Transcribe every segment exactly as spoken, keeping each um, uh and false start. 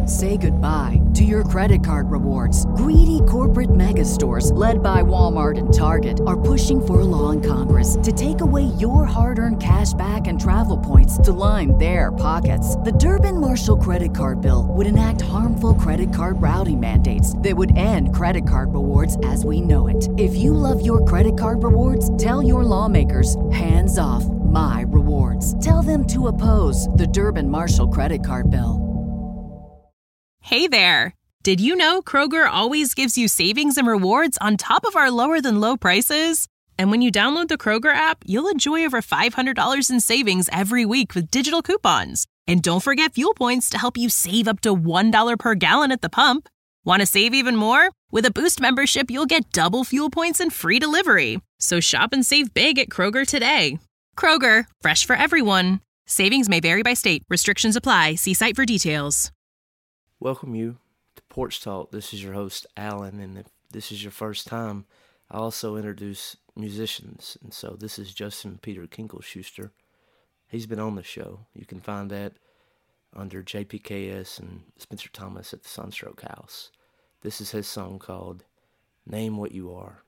Say goodbye to your credit card rewards. Greedy corporate mega stores, led by Walmart and Target, are pushing for a law in Congress to take away your hard-earned cash back and travel points to line their pockets. The Durbin-Marshall credit card bill would enact harmful credit card routing mandates that would end credit card rewards as we know it. If you love your credit card rewards, tell your lawmakers, hands off my rewards. Tell them to oppose the Durbin-Marshall credit card bill. Hey there! Did you know Kroger always gives you savings and rewards on top of our lower-than-low prices? And when you download the Kroger app, you'll enjoy over five hundred dollars in savings every week with digital coupons. And don't forget fuel points to help you save up to one dollar per gallon at the pump. Want to save even more? With a Boost membership, you'll get double fuel points and free delivery. So shop and save big at Kroger today. Kroger, fresh for everyone. Savings may vary by state. Restrictions apply. See site for details. Welcome you to Porch Talk. This is your host, Alan, and if this is your first time, I also introduce musicians. And so this is Justin Peter Kinkle-Schuster. He's been on the show. You can find that under J P K S and Spencer Thomas at the Sunstroke House. This is his song called Name What You Are.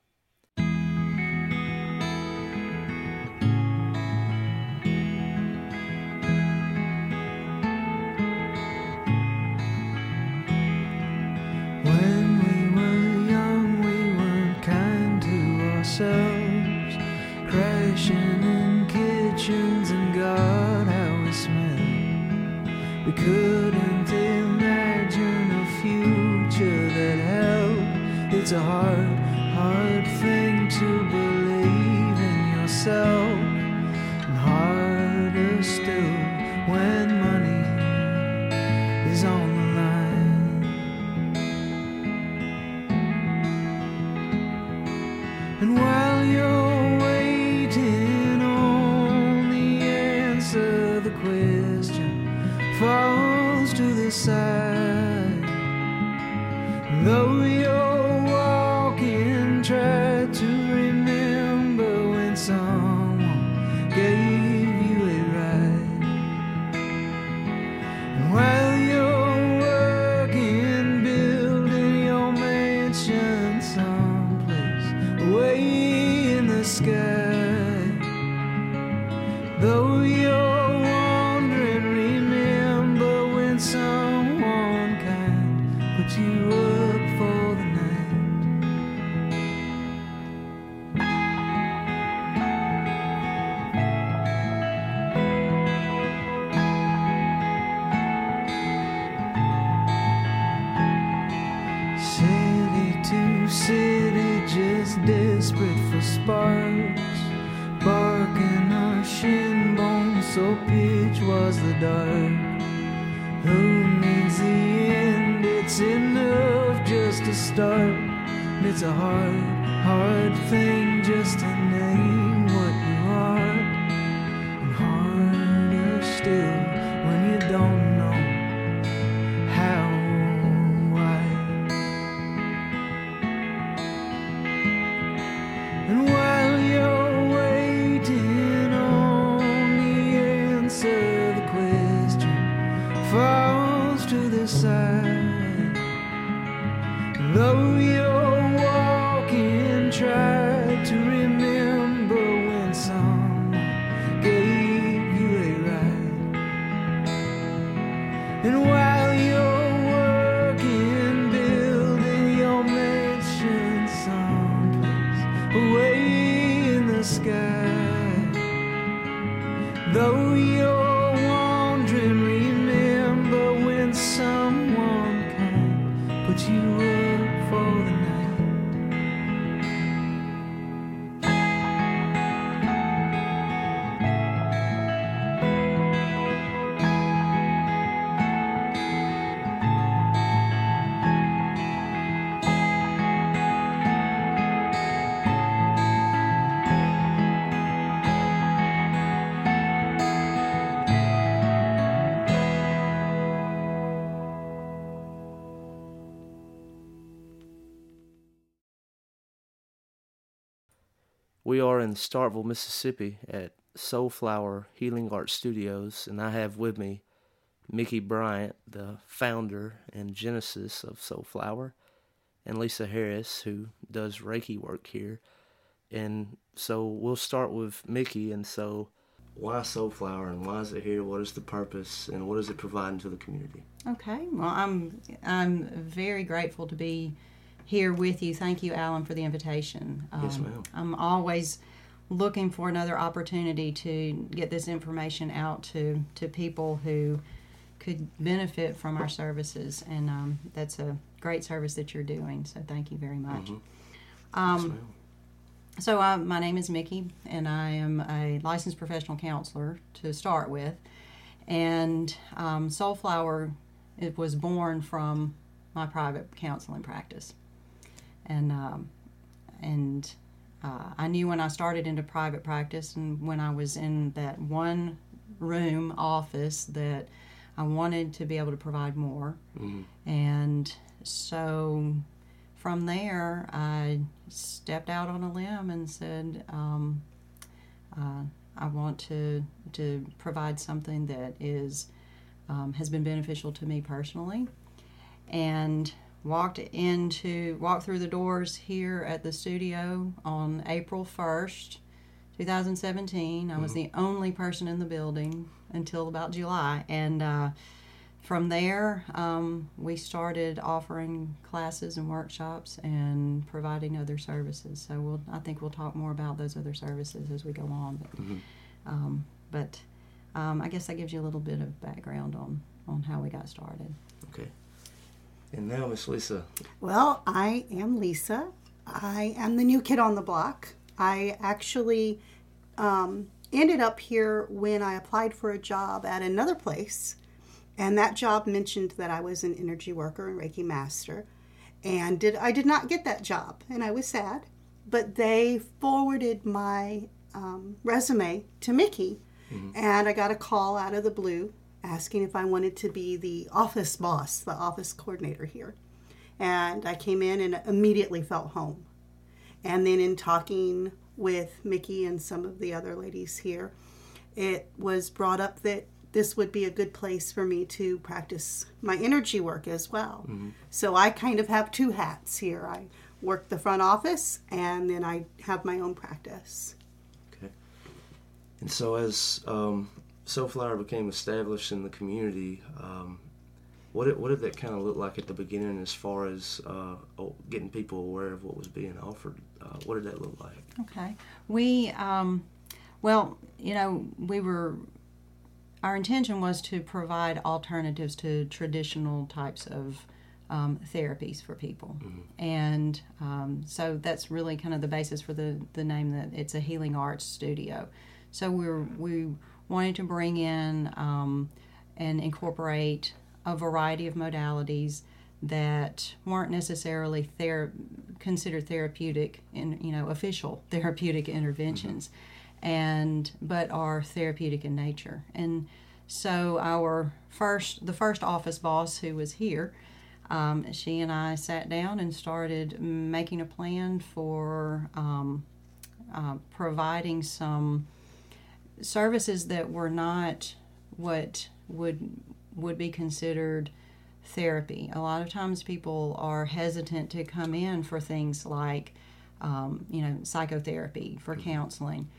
Crashing in kitchens and God how we smell. We couldn't imagine a future that held. It's a hard, hard thing to believe in yourself, and harder still when money is on the line. And while you're falls to the side, though you're walking, try to remember when someone gave you a ride. And while you're working, building your mansion someplace away in the sky, though you're someone kind put you up for the night. City to city, just desperate for sparks, barking our shin bones, so pitch was the dark. Who needs the end? It's enough just to start. And it's a hard, hard thing just to name what you are. And harder still when you don't know how or why. And while you're waiting on the answer, the question falls to the side. Though you're walking, try to remember when someone gave you a ride. And while you're working, building your mansion someplace away in the sky, though you're wandering, remember when someone kind put you up for the night. We are in Starkville, Mississippi at Soulflower Healing Arts Studios, and I have with me Mickey Bryant, the founder and genesis of Soulflower, and Lisa Harris, who does Reiki work here. And so we'll start with Mickey. And so why Soulflower, and why is it here? What is the purpose, and what is it providing to the community? Okay, well, I'm I'm very grateful to be here with you. Thank you, Alan, for the invitation. Um, Yes, ma'am. I'm always looking for another opportunity to get this information out to, to people who could benefit from our services, and um, that's a great service that you're doing, so thank you very much. Mm-hmm. Um, Yes, ma'am. So uh, my name is Mickey, and I am a licensed professional counselor to start with. And um, Soulflower, it was born from my private counseling practice. And um, and uh, I knew when I started into private practice and when I was in that one room office that I wanted to be able to provide more. Mm-hmm. And so from there, I stepped out on a limb and said, um, uh, I want to to provide something that is um, has been beneficial to me personally, and walked into walked through the doors here at the studio on April first, two thousand seventeen. I was Mm-hmm. the only person in the building until about July, and uh, from there, um, we started offering classes and workshops and providing other services. So we'll, I think we'll talk more about those other services as we go on. But, Mm-hmm. um, but um, I guess that gives you a little bit of background on, on how we got started. Okay. And now, Miss Lisa. Well, I am Lisa. I am the new kid on the block. I actually um, ended up here when I applied for a job at another place. And that job mentioned that I was an energy worker and Reiki master. And did I did not get that job, and I was sad. But they forwarded my um, resume to Mickey, mm-hmm. and I got a call out of the blue asking if I wanted to be the office boss, the office coordinator here. And I came in and immediately felt home. And then in talking with Mickey and some of the other ladies here, it was brought up that this would be a good place for me to practice my energy work as well. Mm-hmm. So I kind of have two hats here. I work the front office, and then I have my own practice. Okay. And so as um, Soulflower became established in the community, um, what did, what did that kind of look like at the beginning as far as uh, getting people aware of what was being offered? Uh, what did that look like? Okay. We, um, well, you know, we were... Our intention was to provide alternatives to traditional types of um, therapies for people. Mm-hmm. And um, so that's really kind of the basis for the, the name, that it's a healing arts studio. So we're, we wanted to bring in um, and incorporate a variety of modalities that weren't necessarily thera- considered therapeutic, in, you know, official therapeutic interventions. Mm-hmm. and but are therapeutic in nature. And so our first, the first office boss who was here, um, she and I sat down and started making a plan for um, uh, providing some services that were not what would would be considered therapy. A lot of times people are hesitant to come in for things like, um, you know, psychotherapy, for counseling.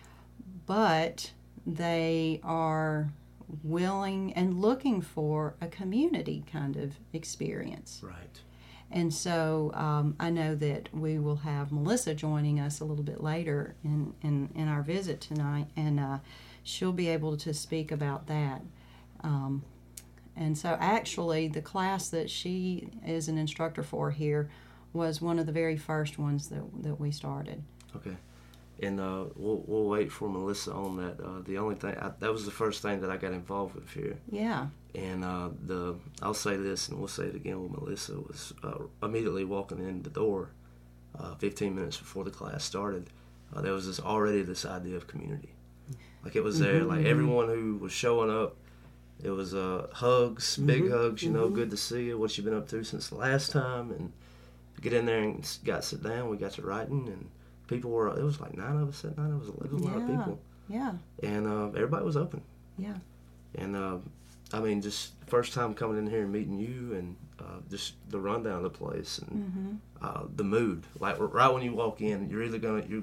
But they are willing and looking for a community kind of experience. Right. And so um, I know that we will have Melissa joining us a little bit later in, in, in our visit tonight, and uh, she'll be able to speak about that. Um, and so actually the class that she is an instructor for here was one of the very first ones that, that we started. Okay. And uh, we'll we'll wait for Melissa on that. Uh, the only thing I, that was the first thing that I got involved with here. Yeah. And uh, the I'll say this, and we'll say it again with Melissa, was uh, immediately walking in the door, uh, fifteen minutes before the class started. Uh, there was this already this idea of community, like it was there. Mm-hmm. Like everyone who was showing up, it was uh, hugs, mm-hmm. big hugs. You know, mm-hmm. good to see you. What you been up to since the last time, and get in there and got sit down. We got to writing and. People were, it was like nine of us that night. It was, it was a lot yeah, of people. Yeah. And uh, everybody was open. Yeah. And uh, I mean, just first time coming in here and meeting you, and uh, just the rundown of the place, and mm-hmm. uh, the mood. Like right when you walk in, you're either gonna you.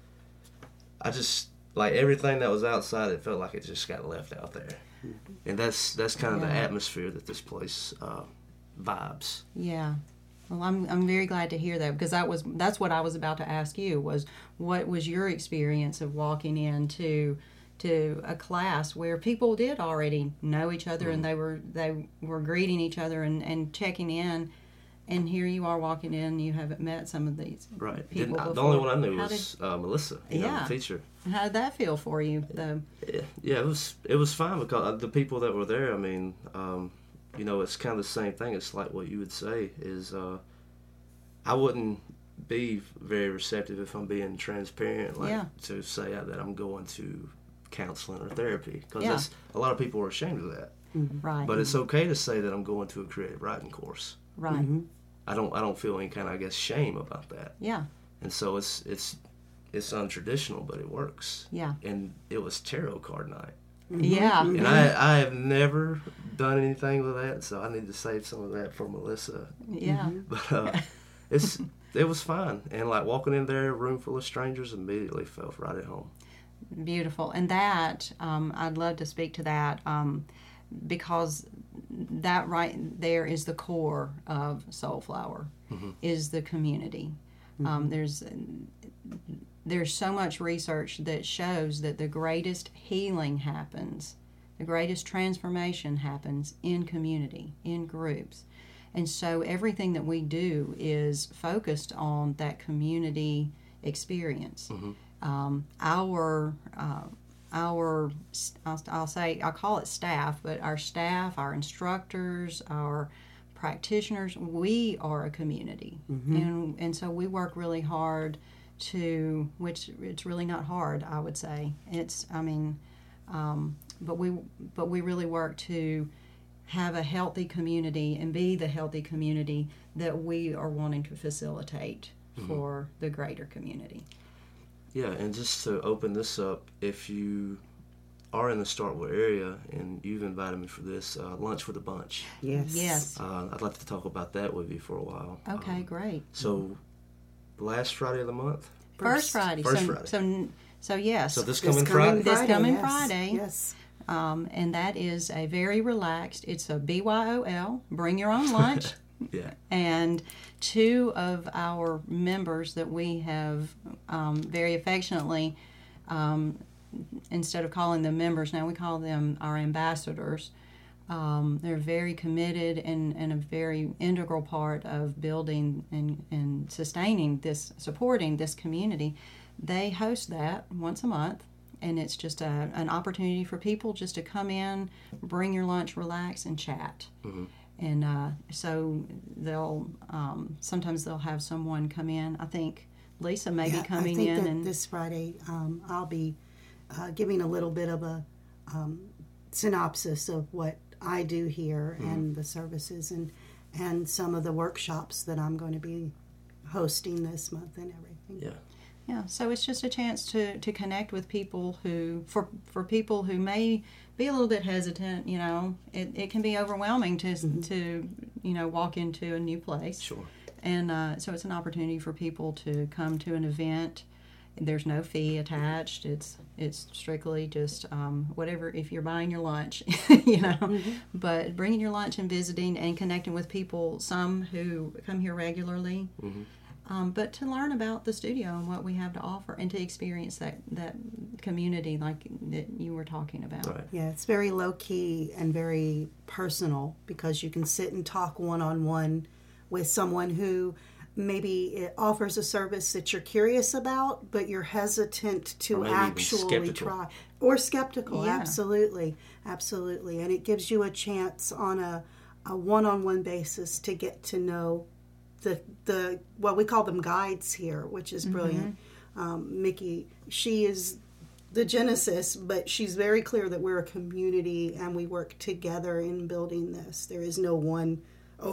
I just like everything that was outside. It felt like it just got left out there, mm-hmm. and that's that's kind of yeah. the atmosphere that this place uh, vibes. Yeah. Well, I'm I'm very glad to hear that, because that was that's what I was about to ask you, was what was your experience of walking into to a class where people did already know each other, mm-hmm. and they were they were greeting each other and, and checking in, and here you are walking in, you haven't met some of these right. people I, before. The only one I knew How was did, uh, Melissa, you yeah. know, the teacher. How did that feel for you? The, yeah, yeah, it was it was fine, because the people that were there, I mean, um, you know, it's kind of the same thing. It's like what you would say is, uh, I wouldn't be very receptive if I'm being transparent, like yeah. to say that I'm going to counseling or therapy, because yeah. a lot of people are ashamed of that. Mm-hmm. Right. But it's okay to say that I'm going to a creative writing course. Right. Mm-hmm. I don't I don't feel any kind of, I guess, shame about that. Yeah. And so it's it's it's untraditional, but it works. Yeah. And it was tarot card night. Mm-hmm. Yeah. And I I have never done anything with that, so I need to save some of that for Melissa. Yeah. But uh, it's it was fun, and like walking in there, a room full of strangers, immediately felt right at home. Beautiful. And that, um, I'd love to speak to that, um, because that right there is the core of Soulflower, mm-hmm. is the community. Mm-hmm. Um, there's there's so much research that shows that the greatest healing happens, the greatest transformation happens in community, in groups. And so everything that we do is focused on that community experience. Mm-hmm. Um, our uh, our I'll, I'll say I'll call it staff, but our staff, our instructors, our practitioners, we are a community, mm-hmm. and and so we work really hard to, which it's really not hard, I would say. It's I mean, um, but we but we really work to have a healthy community and be the healthy community that we are wanting to facilitate mm-hmm. for the greater community. Yeah, and just to open this up, if you are in the Starkville area and you've invited me for this, uh, Lunch with a Bunch. Yes. Yes. Uh, I'd like to talk about that with you for a while. Okay, um, great. So, last Friday of the month? First, First Friday. First so, Friday. So, so yes. So this This coming coming Friday? This coming yes. Friday. Yes. Um, and that is a very relaxed, it's a B Y O L, bring your own lunch. Yeah. And two of our members that we have um, very affectionately, um, instead of calling them members, now we call them our ambassadors. Um, they're very committed and, and a very integral part of building and, and sustaining this, supporting this community. They host that once a month. And it's just a, an opportunity for people just to come in, bring your lunch, relax, and chat. Mm-hmm. And uh, so they'll um, sometimes they'll have someone come in. I think Lisa may yeah, be coming I think in. That and this Friday um, I'll be uh, giving a little bit of a um, synopsis of what I do here mm-hmm. and the services and and some of the workshops that I'm going to be hosting this month and everything. Yeah. Yeah, so it's just a chance to, to connect with people who, for for people who may be a little bit hesitant, you know, it, it can be overwhelming to, mm-hmm. to, you know, walk into a new place. Sure. And uh, so it's an opportunity for people to come to an event. There's no fee attached. It's it's strictly just um, whatever, if you're buying your lunch, you know, mm-hmm. but bringing your lunch and visiting and connecting with people, some who come here regularly. Mm-hmm. Um, but to learn about the studio and what we have to offer and to experience that, that community like that you were talking about. Right. Yeah, it's very low-key and very personal because you can sit and talk one-on-one with someone who maybe it offers a service that you're curious about, but you're hesitant to actually try. Or skeptical, yeah. absolutely. Absolutely. And it gives you a chance on a, a one-on-one basis to get to know the the well, we call them guides here, which is brilliant. Mm-hmm. Um, Mickey, she is the genesis, but she's very clear that we're a community and we work together in building this. There is no one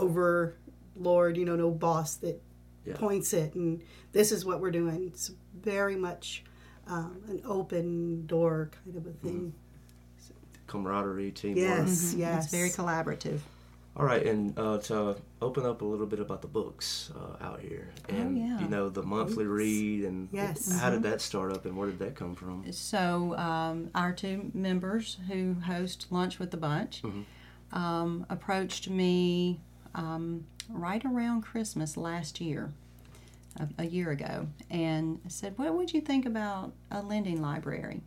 overlord, you know, no boss that yeah. points it, and this is what we're doing. It's very much um, an open door kind of a thing. camaraderie, teamwork. Yes, Mhm. yes. It's very collaborative. All right, and uh, to open up a little bit about the books uh, out here, and yeah. you know the monthly read, and Yes. how did that start up, and where did that come from? So um, our two members who host Lunch with the Bunch um, approached me um, right around Christmas last year, a, a year ago, and said, "What would you think about a lending library?"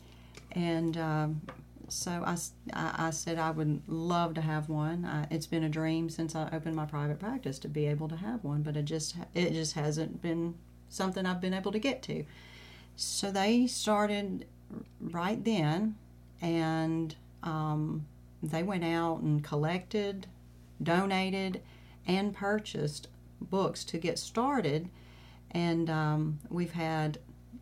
And um, so I, s- I- I said I would love to have one. I, it's been a dream since I opened my private practice to be able to have one, but it just it just hasn't been something I've been able to get to. So they started right then, and um, they went out and collected, donated, and purchased books to get started. And um, we've had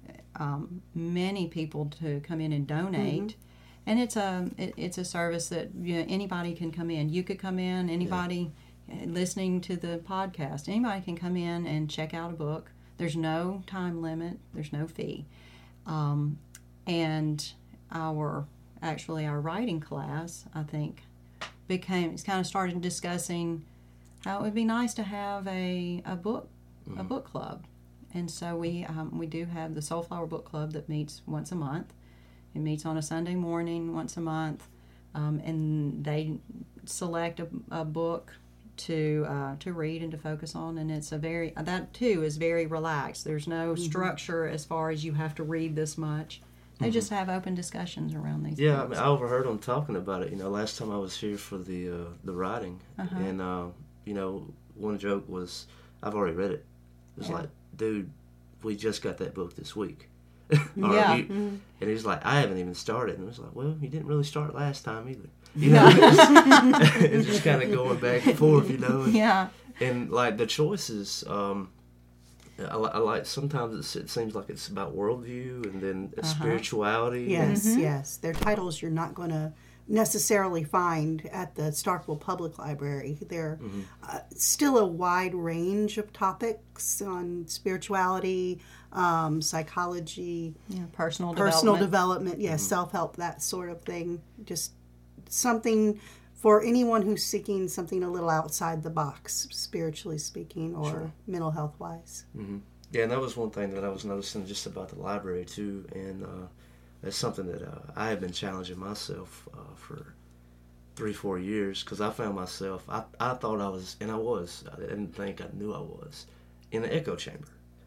um, many people to come in and donate. And it's a it, it's a service that, you know, anybody can come in. You could come in. Anybody uh, listening to the podcast, anybody can come in and check out a book. There's no time limit. There's no fee. Um, and our actually our writing class, I think, became it's kind of started discussing how it would be nice to have a a book a book club. And so we um, we do have the Soulflower Book Club that meets once a month. It meets on a Sunday morning once a month, um, and they select a, a book to uh, to read and to focus on. And it's a very that too is very relaxed. There's no structure as far as you have to read this much. They just have open discussions around these. Yeah, I, books. mean, I overheard them talking about it. You know, last time I was here for the uh, the writing, and uh, you know, one joke was, "I've already read it." It was Yeah. like, "Dude, we just got that book this week." Yeah. you- And he's like, "I haven't even started." And I was like, "Well, you didn't really start last time either." You know, it's, it's just kind of going back and forth, you know. And, Yeah. and like the choices, um, I, li- I like sometimes it's, it seems like it's about worldview and then spirituality. Yes, yes. They're titles you're not going to necessarily find at the Starkville Public Library. They're uh, still a wide range of topics on spirituality, um, psychology, Yeah. Personal personal development. development, yes, self-help, that sort of thing. Just something for anyone who's seeking something a little outside the box, spiritually speaking, or mental health-wise. Yeah, and that was one thing that I was noticing just about the library too, and uh, that's something that uh, I have been challenging myself uh, for three, four years, because I found myself, I, I thought I was, and I was, I didn't think I knew I was, in the echo chamber.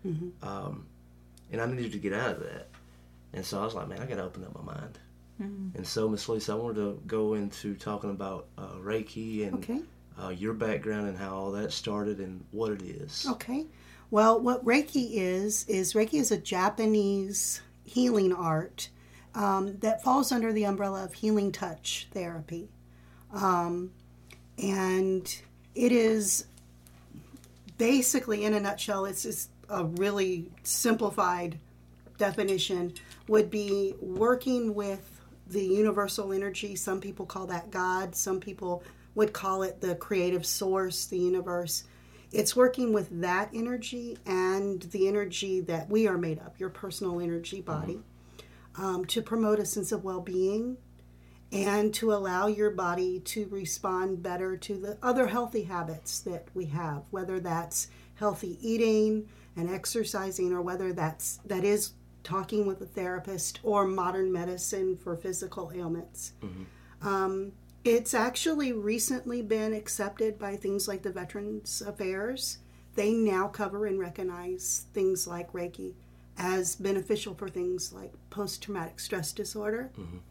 Um, and I needed to get out of that. And so I was like, man, I got to open up my mind. And so, Miss Lisa, I wanted to go into talking about uh, Reiki and Okay. uh, your background and how all that started and what it is. Okay. Well, what Reiki is, is Reiki is a Japanese healing art um, that falls under the umbrella of healing touch therapy. Um, and it is basically, in a nutshell, it's just a really simplified definition, would be working with the universal energy. Some people call that God. Some people would call it the creative source, the universe. It's working with that energy and the energy that we are made up, your personal energy body, um, to promote a sense of well-being and to allow your body to respond better to the other healthy habits that we have, whether that's healthy eating and exercising, or whether that's that is talking with a therapist, or modern medicine for physical ailments. Um, it's actually recently been accepted by things like the Veterans Affairs. They now cover and recognize things like Reiki as beneficial for things like post-traumatic stress disorder.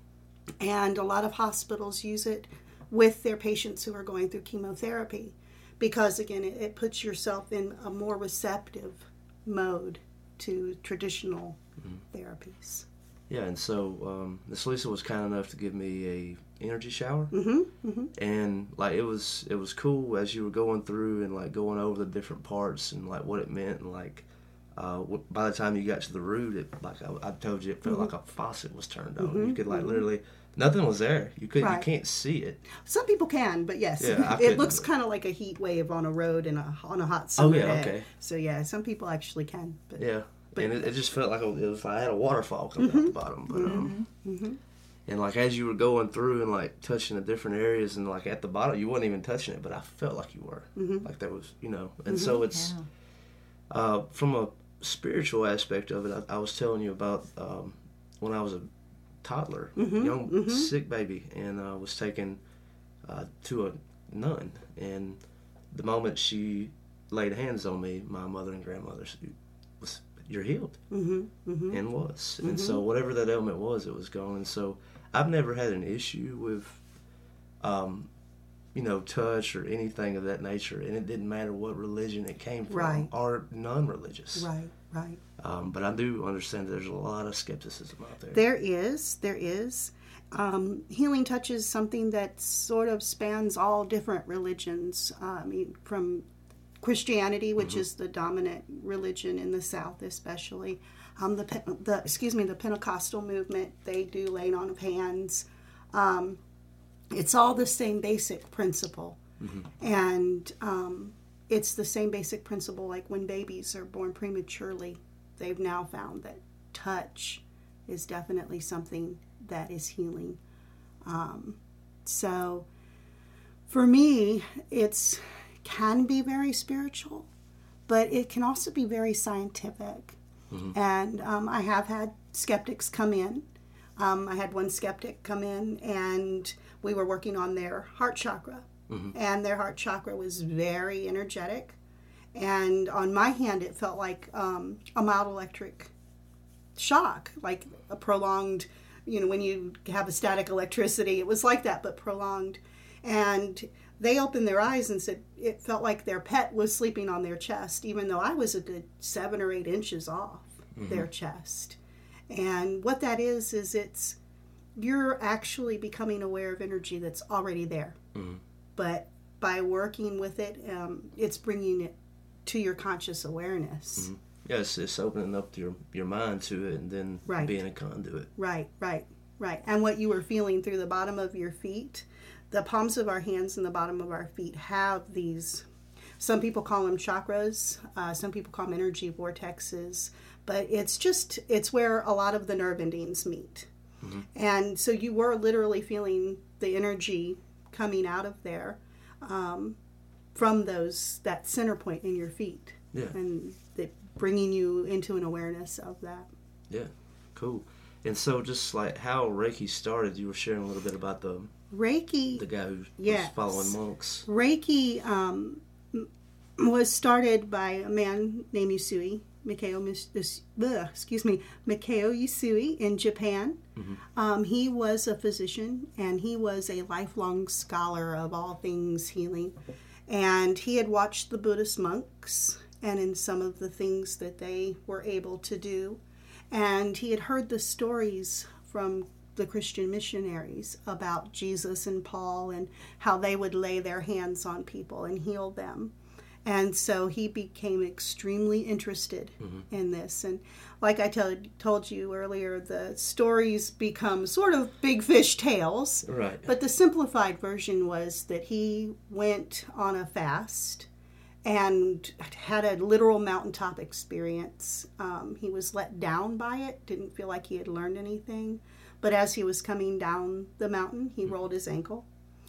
And a lot of hospitals use it with their patients who are going through chemotherapy, because again, it, it puts yourself in a more receptive mode to traditional therapies. Yeah, and so um, Miss Lisa was kind enough to give me a energy shower, Mm-hmm, mm-hmm. and like it was it was cool as you were going through and like going over the different parts and like what it meant, and like uh, w- by the time you got to the root, it like I, I told you, it felt like a faucet was turned on. You could like literally nothing was there. You could Right. you can't see it. Some people can, but yes, Yeah, I it couldn't. looks kind of like a heat wave on a road in a on a hot summer Oh, yeah, day. okay. So yeah, some people actually can. But Yeah, But- and it, it just felt like a, it was like I had a waterfall coming out the bottom. But um, And like as you were going through and like touching the different areas, and like at the bottom you wasn't even touching it, but I felt like you were. Mm-hmm. Like there was, you know. And mm-hmm. so it's Yeah. uh, from a spiritual aspect of it. I, I was telling you about um, when I was a toddler, mm-hmm. young mm-hmm. sick baby, and uh, was taken uh, to a nun. And the moment she laid hands on me, my mother and grandmother said, was, "You're healed," mm-hmm. Mm-hmm. and was. Mm-hmm. And so whatever that ailment was, it was gone. And so I've never had an issue with, um, you know, touch or anything of that nature. And it didn't matter what religion it came from, Right. or non-religious. Right, right. Um, but I do understand that there's a lot of skepticism out there. There is, there is. Um, healing touch is something that sort of spans all different religions. Uh, I mean, from Christianity, which mm-hmm. is the dominant religion in the South, especially. Um, the, the excuse me, the Pentecostal movement, they do laying on of hands. Um, it's all the same basic principle, mm-hmm. and um, it's the same basic principle. Like when babies are born prematurely, they've now found that touch is definitely something that is healing. Um, so, for me, it's can be very spiritual, but it can also be very scientific. Mm-hmm. And um, I have had skeptics come in. Um, I had one skeptic come in, and we were working on their heart chakra. Mm-hmm. And their heart chakra was very energetic. And on my hand, it felt like um, a mild electric shock, like a prolonged, you know, when you have a static electricity, it was like that, but prolonged. And they opened their eyes and said it felt like their pet was sleeping on their chest, even though I was a good seven or eight inches off mm-hmm. their chest. And what that is, is it's, you're actually becoming aware of energy that's already there. Mm-hmm. But by working with it, um, it's bringing it to your conscious awareness. Mm-hmm. Yes, it's opening up your, your mind to it, and then right. being a conduit. Right, right, right. And what you were feeling through the bottom of your feet, the palms of our hands and the bottom of our feet have these, some people call them chakras, uh, some people call them energy vortexes, but it's just, it's where a lot of the nerve endings meet. Mm-hmm. And so you were literally feeling the energy coming out of there um, from those, that center point in your feet. Yeah. And it bringing you into an awareness of that. Yeah, cool. And so just like how Reiki started, you were sharing a little bit about the Reiki, the guy who yes. was following monks. Reiki um, was started by a man named Usui, Mikao, uh, excuse me, Mikao Usui in Japan. Mm-hmm. Um, he was a physician, and he was a lifelong scholar of all things healing. And he had watched the Buddhist monks and in some of the things that they were able to do. And he had heard the stories from the Christian missionaries about Jesus and Paul and how they would lay their hands on people and heal them. And so he became extremely interested mm-hmm. in this. And like I tell, told you earlier, the stories become sort of big fish tales. Right. But the simplified version was that he went on a fast and had a literal mountaintop experience. Um, he was let down by it, didn't feel like he had learned anything. But as he was coming down the mountain, he rolled his ankle.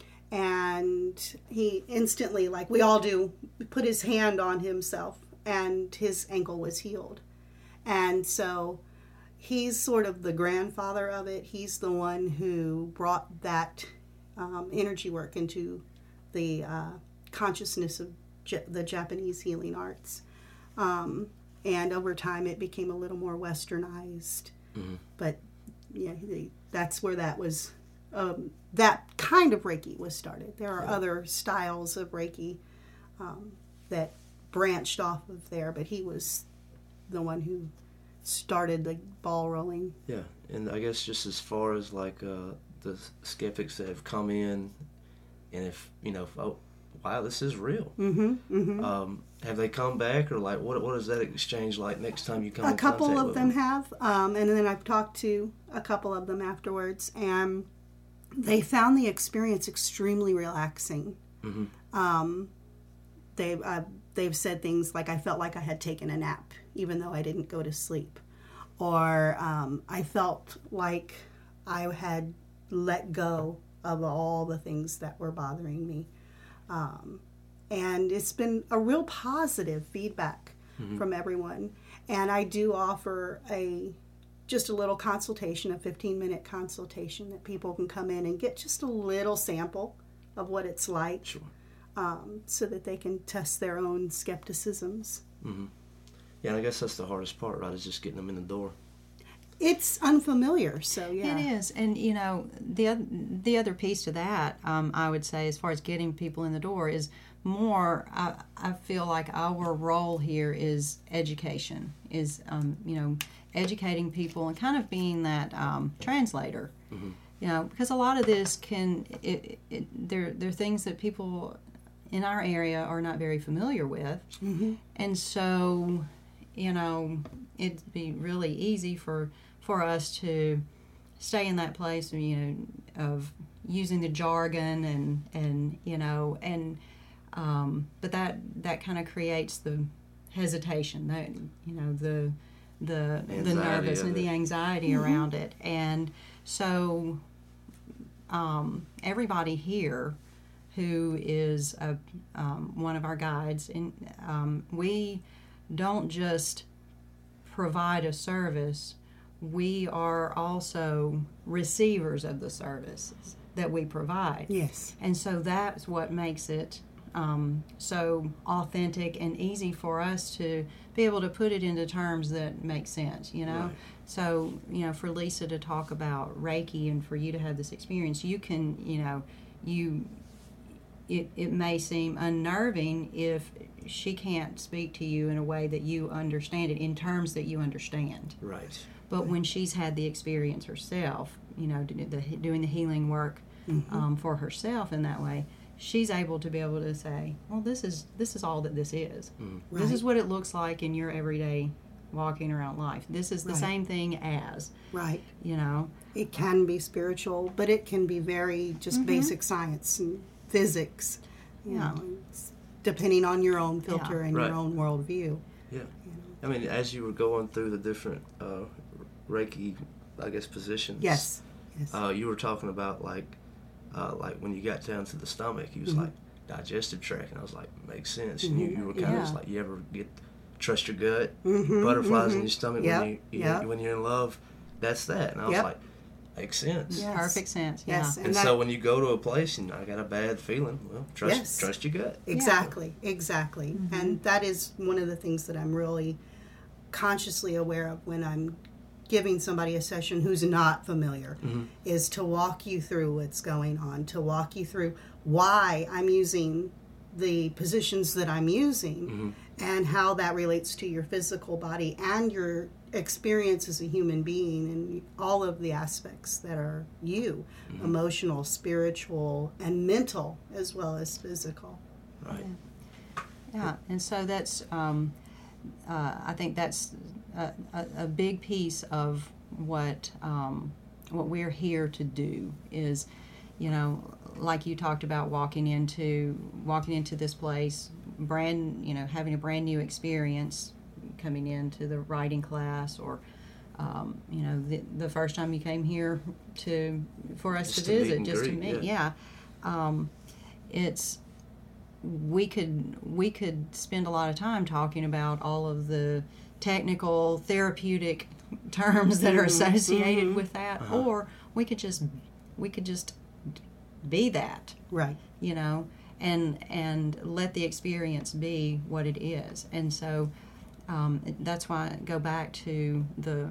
And he instantly, like we all do, put his hand on himself, and his ankle was healed. And so he's sort of the grandfather of it. He's the one who brought that um, energy work into the uh, consciousness of J- the Japanese healing arts. Um, and over time, it became a little more westernized. Mm-hmm. But yeah, that's where that was. Um, that kind of Reiki was started. There are yeah. other styles of Reiki um, that branched off of there, but he was the one who started the ball rolling. Yeah, and I guess just as far as like uh, the skeptics that have come in, and if you know, oh, wow, this is real. Mm-hmm, mm-hmm. Um, have they come back, or like what? What is that exchange like next time you come? A in couple contact of with them, them have, um, and then I've talked to a couple of them afterwards, and they found the experience extremely relaxing. Mm-hmm. Um, they've uh, they've said things like, I felt like I had taken a nap, even though I didn't go to sleep. Or um, I felt like I had let go of all the things that were bothering me. Um, and it's been a real positive feedback mm-hmm. from everyone. And I do offer a just a little consultation, a fifteen minute consultation that people can come in and get just a little sample of what it's like. Sure. Um, so that they can test their own skepticisms. Mm-hmm. Yeah, and I guess that's the hardest part, right, is just getting them in the door. It's unfamiliar, so yeah. It is, and you know, the other, the other piece to that, um, I would say, as far as getting people in the door, is more. I, I feel like our role here is education, is um, you know, educating people and kind of being that um, translator. Mm-hmm. You know, because a lot of this can, it, it, there, there are things that people in our area are not very familiar with, mm-hmm. and so, you know, it'd be really easy for for us to stay in that place, you know, of using the jargon and and you know and um, but that that kind of creates the hesitation, that you know the the the, the nervousness, the anxiety mm-hmm. around it, and so um, everybody here who is a, um, one of our guides, and um, we don't just provide a service, we are also receivers of the services that we provide. Yes. And so that's what makes it um, so authentic and easy for us to be able to put it into terms that make sense, you know? Right. So, you know, for Lisa to talk about Reiki and for you to have this experience, you can, you know, you... It, it may seem unnerving if she can't speak to you in a way that you understand it, in terms that you understand. Right. But when she's had the experience herself, you know, the, the, doing the healing work mm-hmm. um, for herself in that way, she's able to be able to say, well, this is this is all that this is. Mm. Right. This is what it looks like in your everyday walking around life. This is the right. same thing as. Right. You know. It can be spiritual, but it can be very just mm-hmm. basic science and physics, you yeah. know, depending on your own filter yeah. and right. your own worldview. Yeah. You know? I mean, as you were going through the different uh, Reiki, I guess, positions. Yes. Yes. Uh, you were talking about, like, uh, like when you got down to the stomach, you was mm-hmm. like, digestive tract, and I was like, makes sense. Mm-hmm. And you, you were kind yeah. of like, you ever get, trust your gut, mm-hmm. butterflies mm-hmm. in your stomach yep. when, you, you, yep. when you're in love, that's that. And I was yep. like, makes sense. Yes. Perfect sense. Yeah. Yes. And, and that, so when you go to a place and I got a bad feeling, well, trust yes. trust your gut. Exactly. Yeah. Exactly. Mm-hmm. And that is one of the things that I'm really consciously aware of when I'm giving somebody a session who's not familiar, mm-hmm. is to walk you through what's going on, to walk you through why I'm using the positions that I'm using mm-hmm. and how that relates to your physical body and your experience as a human being and all of the aspects that are you, mm-hmm. emotional, spiritual, and mental as well as physical. Right. Yeah, yeah. And so that's, um, uh, I think that's a, a, a big piece of what um, what we're here to do is, you know, like you talked about walking into walking into this place, brand, you know, having a brand new experience, coming into the writing class, or um, you know, the, the first time you came here to for us just to visit, to just greet, to meet, yeah. yeah. Um, it's we could we could spend a lot of time talking about all of the technical therapeutic terms that are associated mm-hmm. with that, uh-huh. or we could just we could just be that, right? You know, and and let the experience be what it is, and so. Um, that's why I go back to the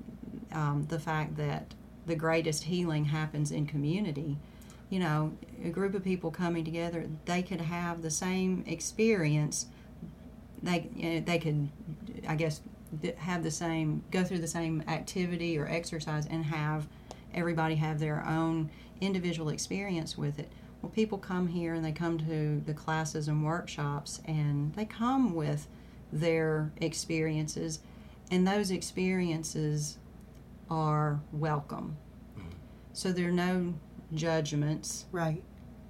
um, the fact that the greatest healing happens in community. You know, a group of people coming together, they could have the same experience. They you know, they could, I guess, have the same, go through the same activity or exercise and have everybody have their own individual experience with it. Well, people come here and they come to the classes and workshops, and they come with their experiences, and those experiences are welcome. Mm-hmm. So there are no judgments. Right.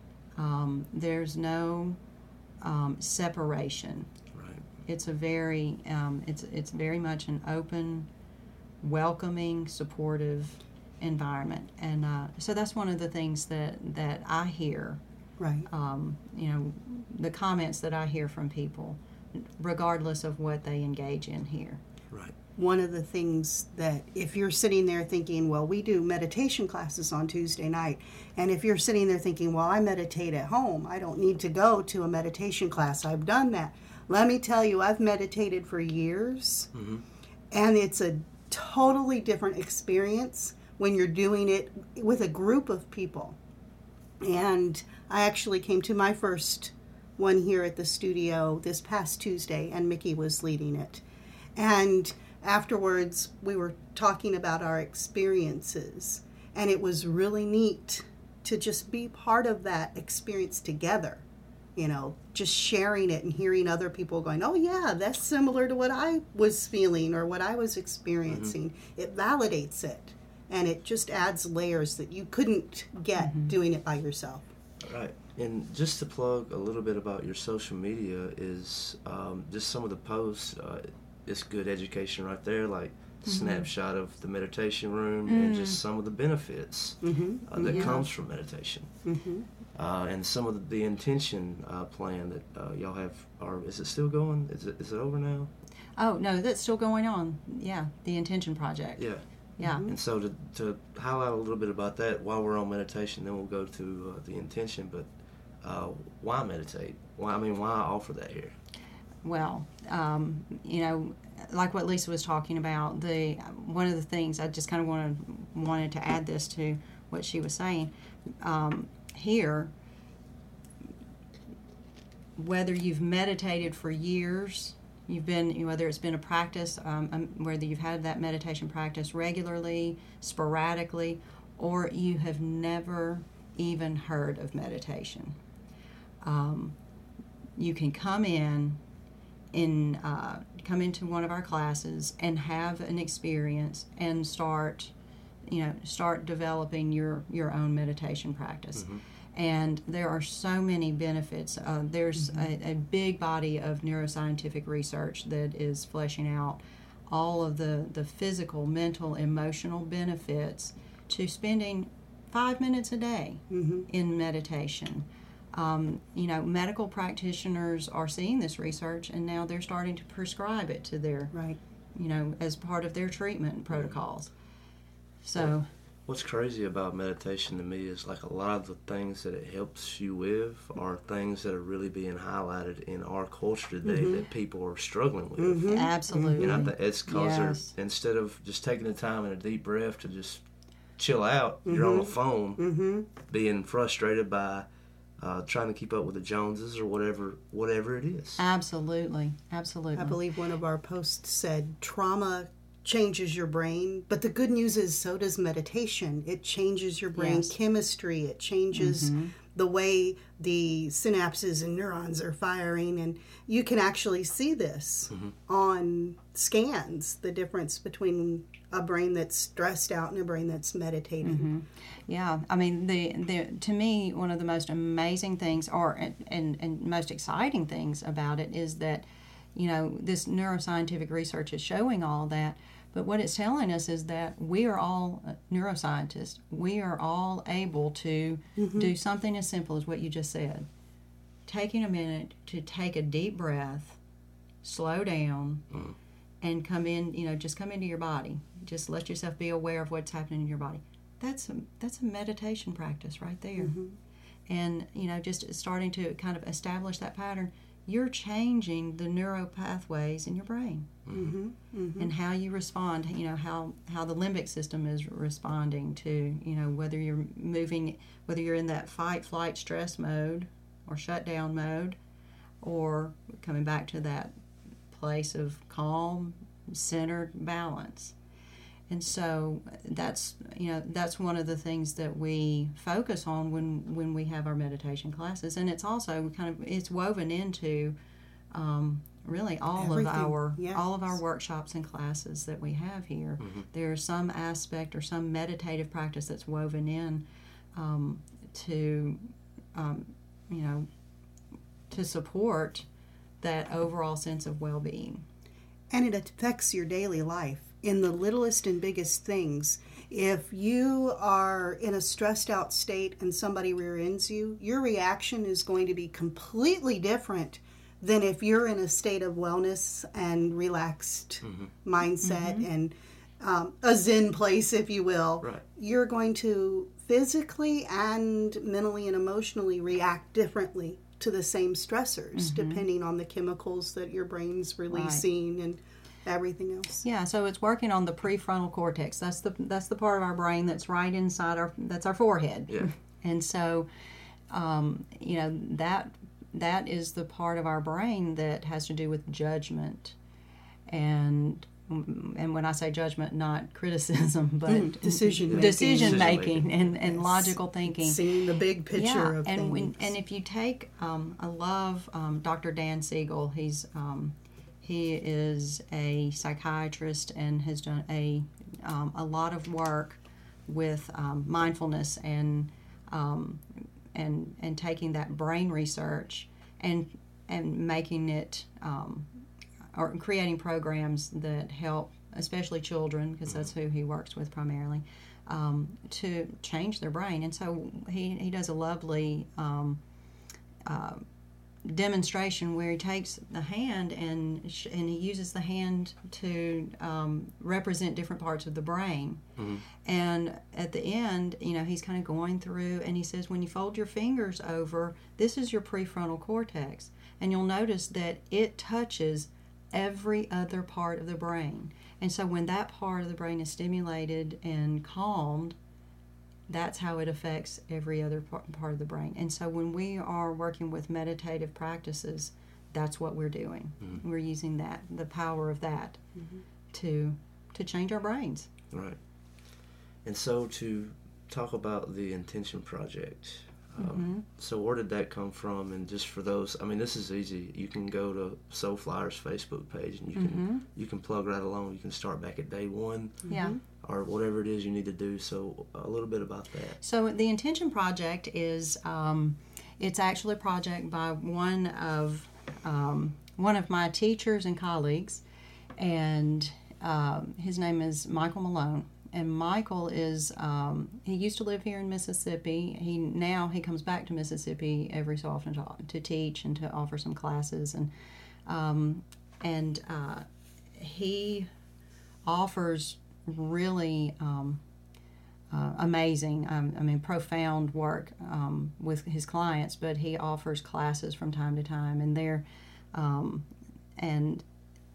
Um, there's no um, separation. Right. It's a very, um, it's it's very much an open, welcoming, supportive environment. And uh, so that's one of the things that, that I hear, Right. um, you know, the comments that I hear from people, regardless of what they engage in here. Right. One of the things that if you're sitting there thinking, well, we do meditation classes on Tuesday night, and if you're sitting there thinking, well, I meditate at home, I don't need to go to a meditation class, I've done that. Let me tell you, I've meditated for years, mm-hmm. and it's a totally different experience when you're doing it with a group of people. And I actually came to my first one here at the studio this past Tuesday, and Mickey was leading it. And afterwards, we were talking about our experiences, and it was really neat to just be part of that experience together. You know, just sharing it and hearing other people going, oh yeah, that's similar to what I was feeling or what I was experiencing. Mm-hmm. It validates it, and it just adds layers that you couldn't get mm-hmm. doing it by yourself. Right. And just to plug a little bit about your social media is um, just some of the posts. Uh, it's good education right there, like mm-hmm. snapshot of the meditation room mm. and just some of the benefits mm-hmm. uh, that yeah. comes from meditation. Mm-hmm. Uh, and some of the, the intention uh, plan that uh, y'all have. Are is it still going? Is it is it over now? Oh no, that's still going on. Yeah, the intention project. Yeah. Yeah. And so to, to highlight a little bit about that while we're on meditation, then we'll go to uh, the intention. But uh, why meditate? Why I mean, why offer that here? Well, um, you know, like what Lisa was talking about, the one of the things I just kind of wanted wanted to add this to what she was saying. Um, here, whether you've meditated for years, you've been whether it's been a practice, um, um, whether you've had that meditation practice regularly, sporadically, or you have never even heard of meditation, um, you can come in. in uh, come into one of our classes and have an experience and start you know start developing your your own meditation practice. Mm-hmm. And there are so many benefits. Uh, there's mm-hmm. a, a big body of neuroscientific research that is fleshing out all of the the physical, mental, emotional benefits to spending five minutes a day mm-hmm. in meditation. Um, you know, medical practitioners are seeing this research, and now they're starting to prescribe it to their, right. you know, as part of their treatment protocols. So, what's crazy about meditation to me is like a lot of the things that it helps you with are things that are really being highlighted in our culture today mm-hmm. that people are struggling with. Mm-hmm. Absolutely. And I think it's because yes. they're, instead of just taking the time and a deep breath to just chill out, mm-hmm. you're on the phone mm-hmm. being frustrated by Uh, trying to keep up with the Joneses or whatever whatever it is. Absolutely. Absolutely. I believe one of our posts said trauma changes your brain, but the good news is so does meditation. It changes your brain yes. chemistry. It changes mm-hmm. the way the synapses and neurons are firing, and you can actually see this mm-hmm. on scans, the difference between a brain that's stressed out and a brain that's meditating. Mm-hmm. Yeah, I mean, the, the to me, one of the most amazing things, or and, and, and most exciting things about it is that, you know, this neuroscientific research is showing all that, but what it's telling us is that we are all neuroscientists. We are all able to mm-hmm. do something as simple as what you just said. Taking a minute to take a deep breath, slow down, mm. and come in, you know, just come into your body. Just let yourself be aware of what's happening in your body. That's a, that's a meditation practice right there. Mm-hmm. And, you know, just starting to kind of establish that pattern, you're changing the neural pathways in your brain mm-hmm. Mm-hmm. and how you respond, you know, how, how the limbic system is responding to, you know, whether you're moving, whether you're in that fight, flight, stress mode or shutdown mode, or coming back to that place of calm, centered balance. And so that's, you know, that's one of the things that we focus on when, when we have our meditation classes. And it's also kind of, it's woven into um, really all Everything. of our yes. all of our workshops and classes that we have here. Mm-hmm. There's some aspect or some meditative practice that's woven in um, to, um, you know, to support that overall sense of well-being. And it affects your daily life in the littlest and biggest things. If you are in a stressed out state and somebody rear ends you, your reaction is going to be completely different than if you're in a state of wellness and relaxed mm-hmm. mindset mm-hmm. and um, a zen place, if you will. Right. You're going to physically and mentally and emotionally react differently to the same stressors, mm-hmm. depending on the chemicals that your brain's releasing right. and everything else. Yeah, so it's working on the prefrontal cortex. That's the that's the part of our brain that's right inside our that's our forehead. Yeah. And so, um, you know, that that is the part of our brain that has to do with judgment, and and when I say judgment, not criticism, but mm, decision making. decision making and, and yes. logical thinking. Seeing the big picture yeah. of and things. When, and if you take, um, I love um, Doctor Dan Siegel. He's um, He is a psychiatrist and has done a um, a lot of work with um, mindfulness and um, and and taking that brain research and and making it um, or creating programs that help, especially children, because that's who he works with primarily, um, to change their brain. And so he he does a lovely Um, uh, demonstration where he takes the hand and sh- and he uses the hand to um, represent different parts of the brain. Mm-hmm. And at the end, you know, he's kind of going through and he says, when you fold your fingers over, this is your prefrontal cortex. And you'll notice that it touches every other part of the brain. And so when that part of the brain is stimulated and calmed, that's how it affects every other part of the brain. And so when we are working with meditative practices, that's what we're doing. Mm-hmm. We're using that, the power of that, mm-hmm. to to change our brains. Right. And so to talk about the Intention Project, um, mm-hmm. so where did that come from? And just for those, I mean, this is easy. You can go to Soul Flyers Facebook page and you can mm-hmm. you can plug right along. You can start back at day one. Yeah. Or whatever it is you need to do. So a little bit about that. So the Intention Project is, um, it's actually a project by one of um, one of my teachers and colleagues, and um, his name is Michael Malone. And Michael is, um, he used to live here in Mississippi. He now he comes back to Mississippi every so often to, to teach and to offer some classes, and um, and uh, he offers really um, uh, amazing, um, I mean, profound work um, with his clients, but he offers classes from time to time, and they're, um, and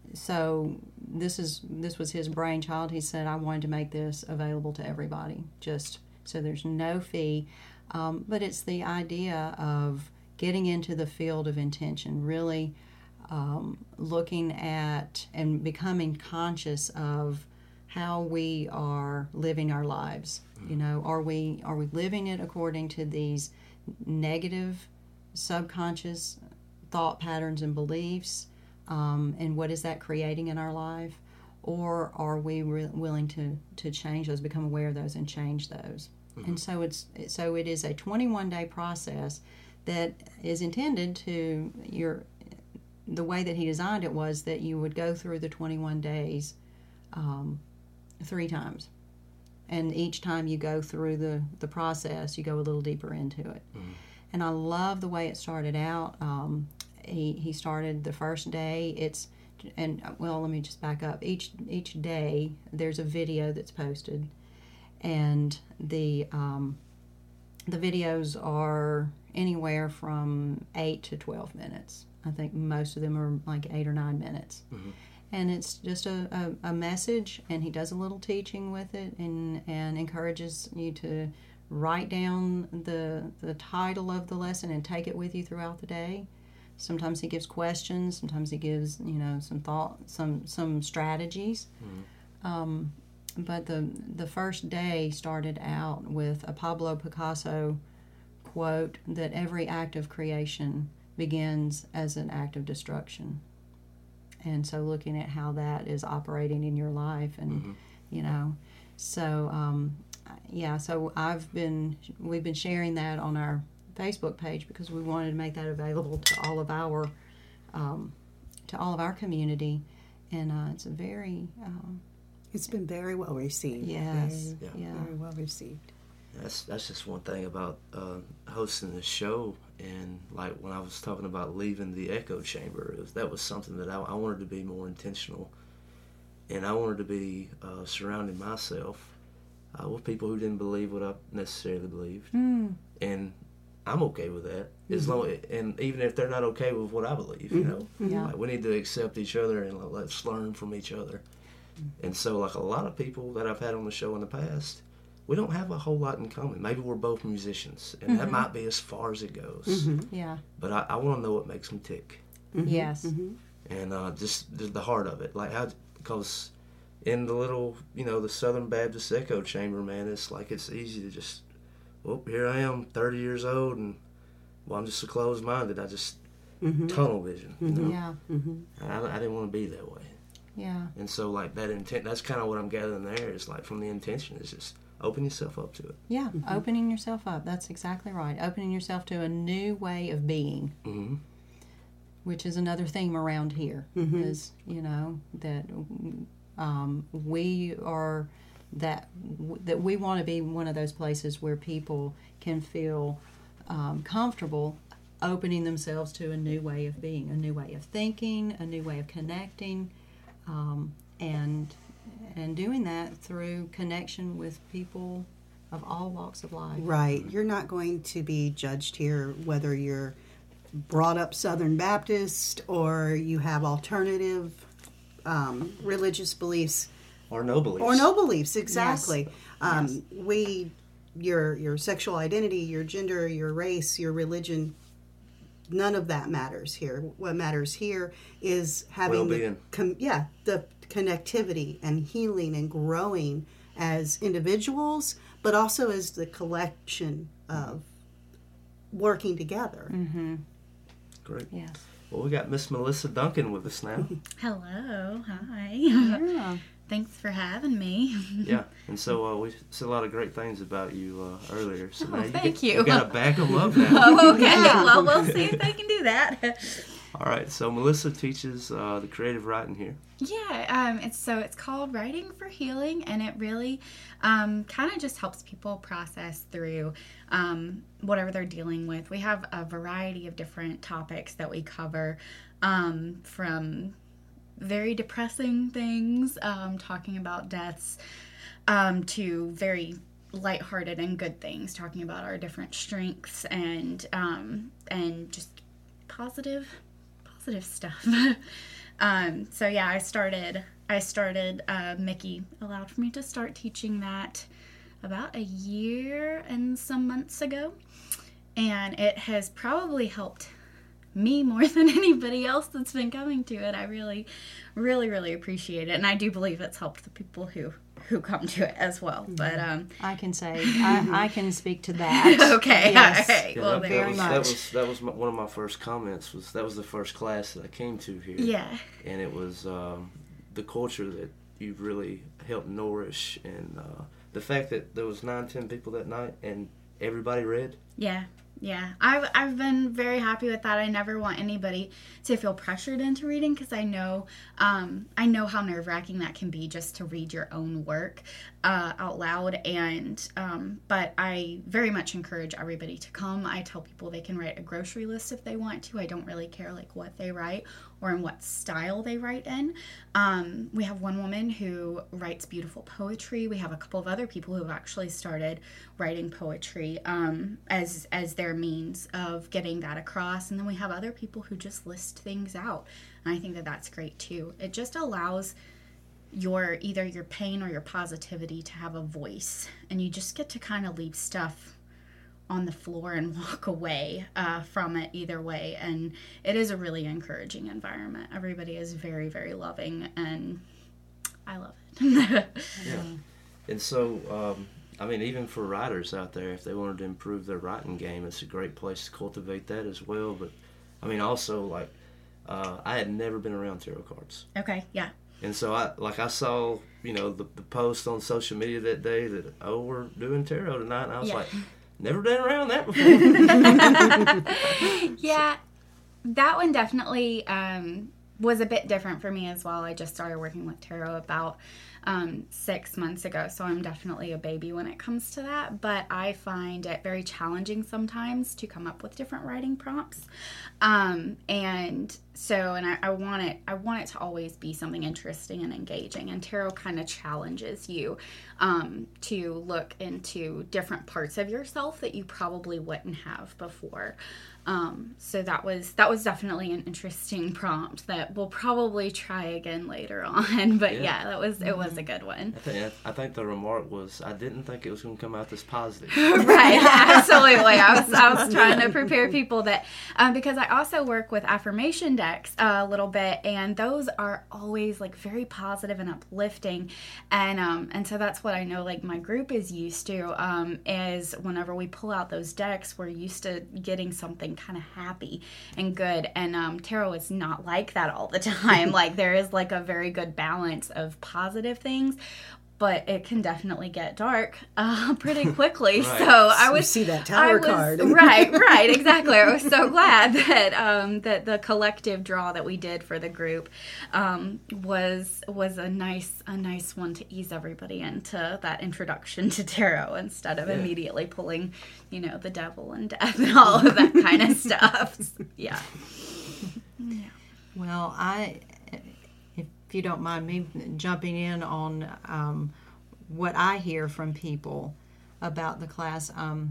so this is this was his brainchild. He said, I wanted to make this available to everybody, just so there's no fee, um, but it's the idea of getting into the field of intention, really um, looking at and becoming conscious of how we are living our lives. You know, are we are we living it according to these negative subconscious thought patterns and beliefs, um, and what is that creating in our life, or are we re- willing to to change those, become aware of those, and change those? Mm-hmm. And so it's so it is a twenty-one day process that is intended to your the way that he designed it was that you would go through the twenty-one days um, three times, and each time you go through the the process, you go a little deeper into it. Mm-hmm. And I love the way it started out. Um, he he started the first day. It's and well, let me just back up. Each each day there's a video that's posted, and the um, the videos are anywhere from eight to twelve minutes. I think most of them are like eight or nine minutes. Mm-hmm. And it's just a, a, a message, and he does a little teaching with it, and, and encourages you to write down the the title of the lesson and take it with you throughout the day. Sometimes he gives questions, sometimes he gives, you know, some thought, some some strategies. Mm-hmm. Um, but the the first day started out with a Pablo Picasso quote that every act of creation begins as an act of destruction. And so looking at how that is operating in your life, and mm-hmm. you know, so um, yeah, so I've been we've been sharing that on our Facebook page because we wanted to make that available to all of our um, to all of our community, and uh, it's a very um, It's been very well received. Yes. Very, Yeah. very well received. That's that's just one thing about uh, hosting the show, and like when I was talking about leaving the echo chamber, it was, that was something that I, I wanted to be more intentional, and I wanted to be uh, surrounding myself uh, with people who didn't believe what I necessarily believed, Mm. and I'm okay with that as long, and even if they're not okay with what I believe, you know, Yeah. like we need to accept each other and like, let's learn from each other. And so, like a lot of people that I've had on the show in the past, we don't have a whole lot in common. Maybe we're both musicians, and Mm-hmm. that might be as far as it goes. Mm-hmm. Yeah. But I, I want to know what makes them tick, Yes. and uh, just the, the heart of it. Like how, because in the little, you know, the Southern Baptist echo chamber, man, it's like it's easy to just, well, here I am, thirty years old, and well, I'm just so closed-minded. I just tunnel vision. You know? Yeah. I, I didn't want to be that way. Yeah. And so, like, that intent, that's kind of what I'm gathering there is, like, from the intention is just open yourself up to it. Yeah. Opening yourself up. That's exactly right. Opening yourself to a new way of being, Mm-hmm. which is another theme around here. Is, you know, that um, we are that that we want to be one of those places where people can feel um, comfortable opening themselves to a new way of being, a new way of thinking, a new way of connecting, um, and and doing that through connection with people of all walks of life. Right. You're not going to be judged here whether you're brought up Southern Baptist or you have alternative um, religious beliefs. Or no beliefs. Or no beliefs, exactly. Um, Yes. We, your your sexual identity, your gender, your race, your religion, none of that matters here. What matters here is having the Well-being. com- yeah the connectivity and healing and growing as individuals, but also as the collection of working together. Great. Yes. Well, we got Miss Melissa Duncan with us now. Hello, hi. Yeah. Thanks for having me. Yeah. And so uh, we said a lot of great things about you uh, earlier. So now you thank get, you. You got to back them up now. Oh, okay. Well, we'll see if I can do that. All right. So Melissa teaches uh, the creative writing here. Yeah, um, it's so it's called Writing for Healing, and it really um, kind of just helps people process through um, whatever they're dealing with. We have a variety of different topics that we cover, um, from very depressing things, um, talking about deaths, um, to very lighthearted and good things, talking about our different strengths and um, and just positive, positive stuff. Um, so yeah, I started, I started, uh, Mickey allowed for me to start teaching that about a year and some months ago. And it has probably helped me more than anybody else that's been coming to it. I really, really, really appreciate it. And I do believe it's helped the people who, who come to it as well. But, um, I can say, I, I can speak to that. okay. Yes. All right. Yeah, Well, that, there that very was, much. That was, that was my, one of my first comments. Was That was the first class that I came to here. Yeah. And it was um, the culture that you've really helped nourish, and uh, the fact that there was nine, ten people that night and everybody read. Yeah, yeah. I've I've been very happy with that. I never want anybody to feel pressured into reading, because I know um, I know how nerve wracking that can be just to read your own work uh, out loud. And um, but I very much encourage everybody to come. I tell people they can write a grocery list if they want to. I don't really care like what they write or in what style they write in. Um, we have one woman who writes beautiful poetry. We have a couple of other people who have actually started writing poetry um, as as their means of getting that across. And then we have other people who just list things out. And I think that that's great too. It just allows your either your pain or your positivity to have a voice, and you just get to kind of leave stuff on the floor and walk away uh, from it either way. And it is a really encouraging environment. Everybody is very, very loving, and I love it. Yeah. And so, um, I mean, even for writers out there, if they wanted to improve their writing game, it's a great place to cultivate that as well. But, I mean, also, like, uh, I had never been around tarot cards. Okay, yeah. And so, I like, I saw, you know, the, the post on social media that day that, oh, we're doing tarot tonight. And I was Yeah. like, never been around that before. Yeah, that one definitely um, was a bit different for me as well. I just started working with tarot about um, six months ago, so I'm definitely a baby when it comes to that. But I find it very challenging sometimes to come up with different writing prompts, um, and so and I, I want it. I want it to always be something interesting and engaging. And tarot kind of challenges you um, to look into different parts of yourself that you probably wouldn't have before. Um, so that was that was definitely an interesting prompt that we'll probably try again later on. But yeah, yeah that was it was a good one. I think I think the remark was, I didn't think it was going to come out this positive. Right, absolutely. I was I was trying to prepare people that um, because I also work with affirmation decks a little bit, and those are always like very positive and uplifting, and um, and so that's what I know like my group is used to. Um, is whenever we pull out those decks, we're used to getting something kind of happy and good, and um, tarot is not like that all the time. Like there is like a very good balance of positive things, but it can definitely get dark uh, pretty quickly. Right. So I was you see that tower was, card, right, right, exactly. I was so glad that um, that the collective draw that we did for the group um, was was a nice a nice one to ease everybody into that introduction to tarot instead of yeah. immediately pulling, you know, the devil and death and all of that kind of stuff. Yeah. Yeah. Well, I. If you don't mind me jumping in on um, what I hear from people about the class, um,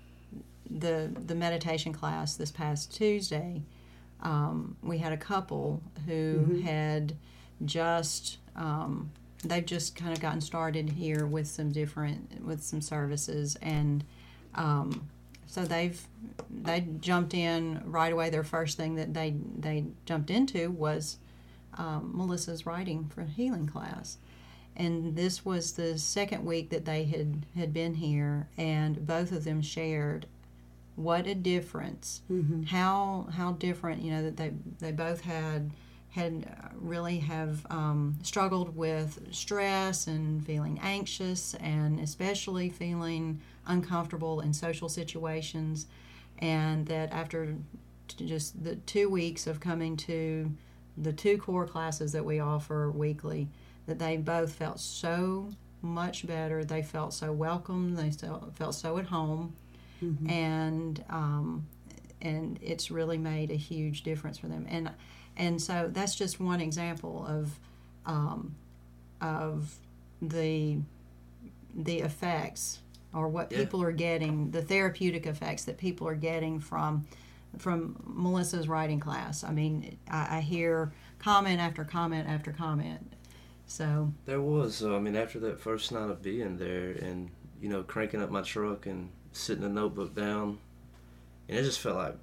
the the meditation class this past Tuesday, um, we had a couple who mm-hmm. had just um, they've just kind of gotten started here with some different with some services, and um, so they've they jumped in right away. Their first thing that they they jumped into was Um, Melissa's writing for a healing class, and this was the second week that they had, had been here, and both of them shared what a difference, mm-hmm. how how different, you know, that they they both had had really have um, struggled with stress and feeling anxious, and especially feeling uncomfortable in social situations, and that after just the two weeks of coming to the two core classes that we offer weekly, that they both felt so much better. They felt so welcome. They felt so at home, mm-hmm. and um, and it's really made a huge difference for them. And and so that's just one example of um, of the the effects, or what yeah. people are getting, the therapeutic effects that people are getting from. from Melissa's writing class. I mean, I, I hear comment after comment after comment. So there was, uh, I mean, after that first night of being there, and you know, cranking up my truck and sitting the notebook down, and it just felt like,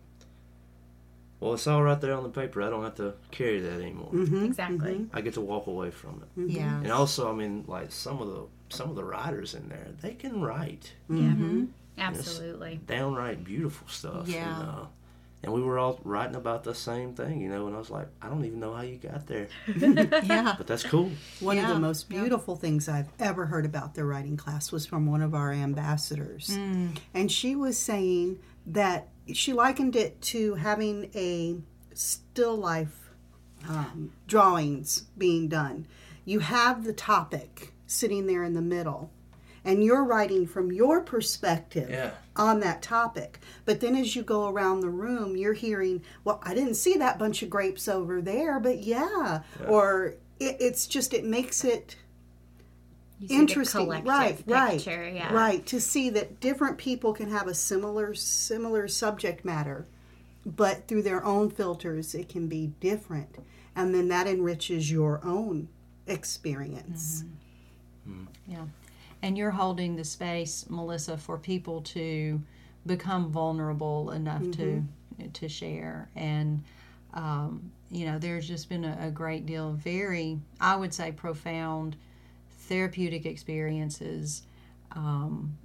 well, it's all right there on the paper. I don't have to carry that anymore. Mm-hmm. Exactly. Mm-hmm. I get to walk away from it. Mm-hmm. Yeah. And also, I mean, like some of the some of the writers in there, they can write. Mm-hmm. Absolutely. It's downright beautiful stuff. Yeah. And, uh, And we were all writing about the same thing, you know, and I was like, I don't even know how you got there. Yeah. But that's cool. One yeah. of the most beautiful yeah. things I've ever heard about the writing class was from one of our ambassadors. Mm. And she was saying that she likened it to having a still life um, drawings being done. You have the topic sitting there in the middle, and you're writing from your perspective yeah. on that topic. But then as you go around the room, you're hearing, well, I didn't see that bunch of grapes over there, but yeah. yeah. Or it, it's just, it makes it interesting. Right, picture, right, yeah. right. To see that different people can have a similar, similar subject matter, but through their own filters, it can be different. And then that enriches your own experience. Mm-hmm. Mm. Yeah. And you're holding the space, Melissa, for people to become vulnerable enough mm-hmm. to to share. And, um, you know, there's just been a, a great deal of very, I would say, profound therapeutic experiences um,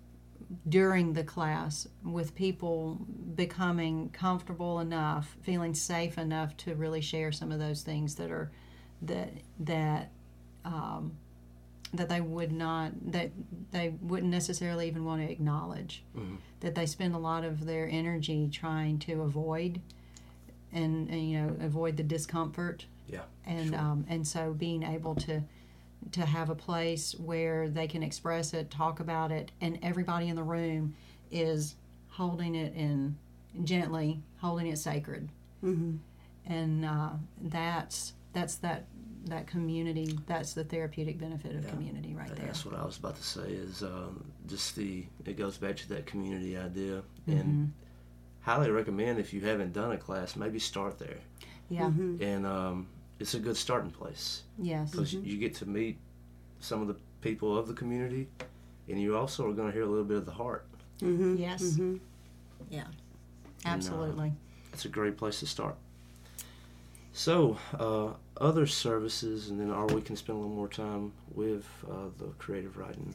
during the class, with people becoming comfortable enough, feeling safe enough to really share some of those things that are, that, that, um, that they would not, that they wouldn't necessarily even want to acknowledge, mm-hmm. that they spend a lot of their energy trying to avoid, and, and you know, avoid the discomfort Yeah. And sure. um, and so being able to to have a place where they can express it, talk about it, and everybody in the room is holding it in gently, holding it sacred. Mm-hmm. And uh, that's that's that that community. That's the therapeutic benefit of Yeah. community right And there. That's what I was about to say. Is um, just the it goes back to that community idea, Mm-hmm. and highly recommend if you haven't done a class, maybe start there, Yeah. Mm-hmm. and um, it's a good starting place Yes. because you get to meet some of the people of the community, and you also are going to hear a little bit of the heart. Mm-hmm. Yes. Mm-hmm. Yeah. Absolutely. It's a great place to start. So, uh, other services, and then or we can spend a little more time with uh, the creative writing.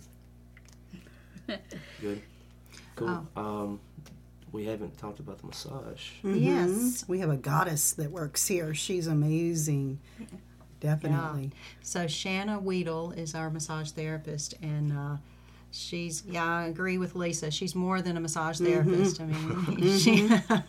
Good. Cool. Um, we haven't talked about the massage. Yes. We have a goddess that works here. She's amazing. Definitely. So Shanna Weedle is our massage therapist, and uh, she's yeah, I agree with Lisa. She's more than a massage therapist. I mean, she,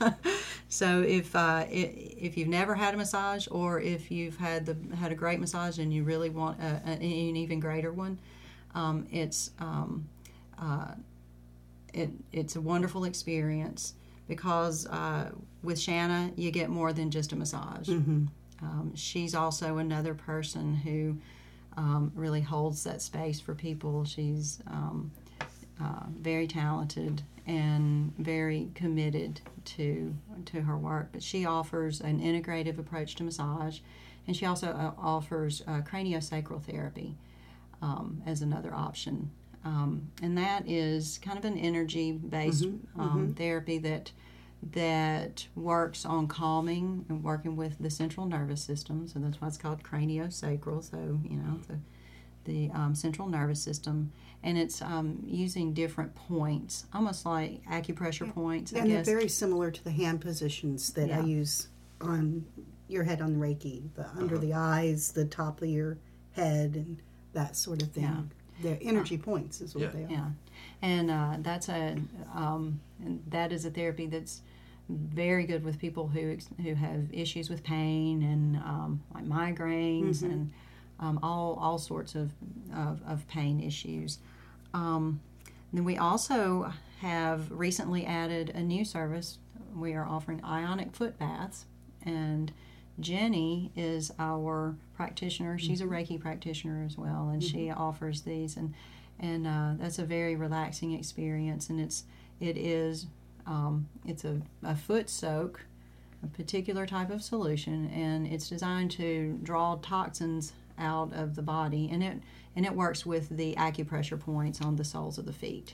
so if uh, i- if you've never had a massage, or if you've had the had a great massage and you really want a, a, an even greater one, um, it's um, uh, it it's a wonderful experience because uh, with Shanna you get more than just a massage. Um, she's also another person who um, really holds that space for people. She's um, uh, very talented and very committed to to her work. But she offers an integrative approach to massage, and she also uh, offers uh, craniosacral therapy um, as another option. Um, and that is kind of an energy-based um, therapy that that works on calming and working with the central nervous system. So that's why it's called craniosacral. So, you know, the, the um, central nervous system. And it's um, using different points, almost like acupressure points, I And they're guess. very similar to the hand positions that I Yeah. use on your head on Reiki, the under the eyes, the top of your head, and that sort of thing. Yeah. They're energy points is what Yeah. they are. Yeah, and uh, that's a um, and that is a therapy that's very good with people who ex- who have issues with pain and um, like migraines and um, all all sorts of of, of pain issues. Um, then we also have recently added a new service. We are offering ionic foot baths, and Jenny is our practitioner. She's a Reiki practitioner as well, and she offers these, and and uh, that's a very relaxing experience. And it's it is um, it's a, a foot soak, a particular type of solution, and it's designed to draw toxins out of the body, and it and it works with the acupressure points on the soles of the feet,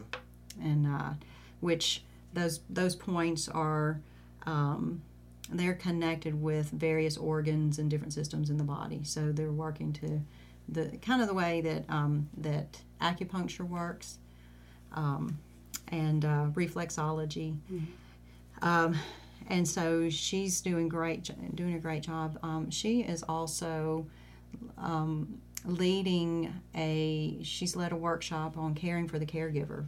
and uh, which those those points are. Um, they're connected with various organs and different systems in the body, so they're working to the kind of the way that um, that acupuncture works, um, and uh, reflexology, um, and so she's doing great, doing a great job. Um, she is also um, leading a. She's led a workshop on caring for the caregiver,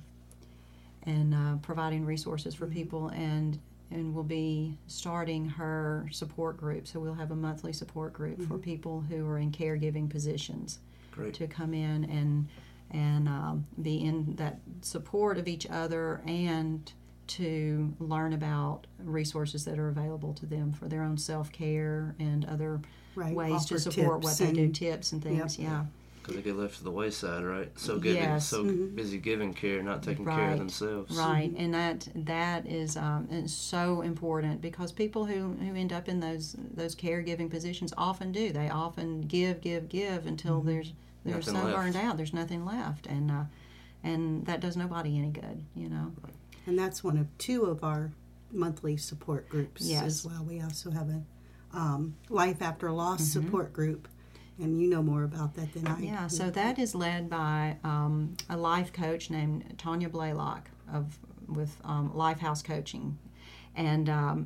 and uh, providing resources for people, and. and will be starting her support group. So we'll have a monthly support group for people who are in caregiving positions Great. to come in and and um, be in that support of each other, and to learn about resources that are available to them for their own self-care and other Right, ways to offer support what tips they do, and- tips and things. Yep. Yeah. Because they get left to the wayside, right? So giving, Yes. so busy giving care, not taking care Right. of themselves. Right, and that that is um, is so important, because people who, who end up in those those caregiving positions often do. They often give, give, give until there's they're Nothing so left. burned out. There's nothing left, and uh, and that does nobody any good. You know. And that's one of two of our monthly support groups Yes. as well. We also have a um, Life After Loss support group, and you know more about that than I do. Yeah, so that is led by um, a life coach named Tanya Blaylock of with um, Lifehouse Coaching, and um,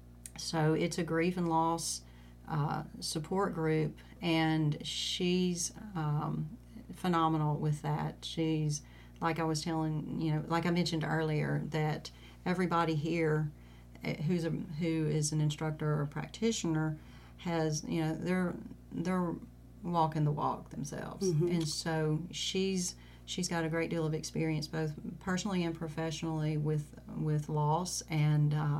so it's a grief and loss uh, support group, and she's um, phenomenal with that. She's like I was telling you know, like I mentioned earlier, that everybody here eh, who's a who is an instructor or practitioner has, you know, they're they're walking the walk themselves, Mm-hmm. and so she's she's got a great deal of experience both personally and professionally with with loss, and uh,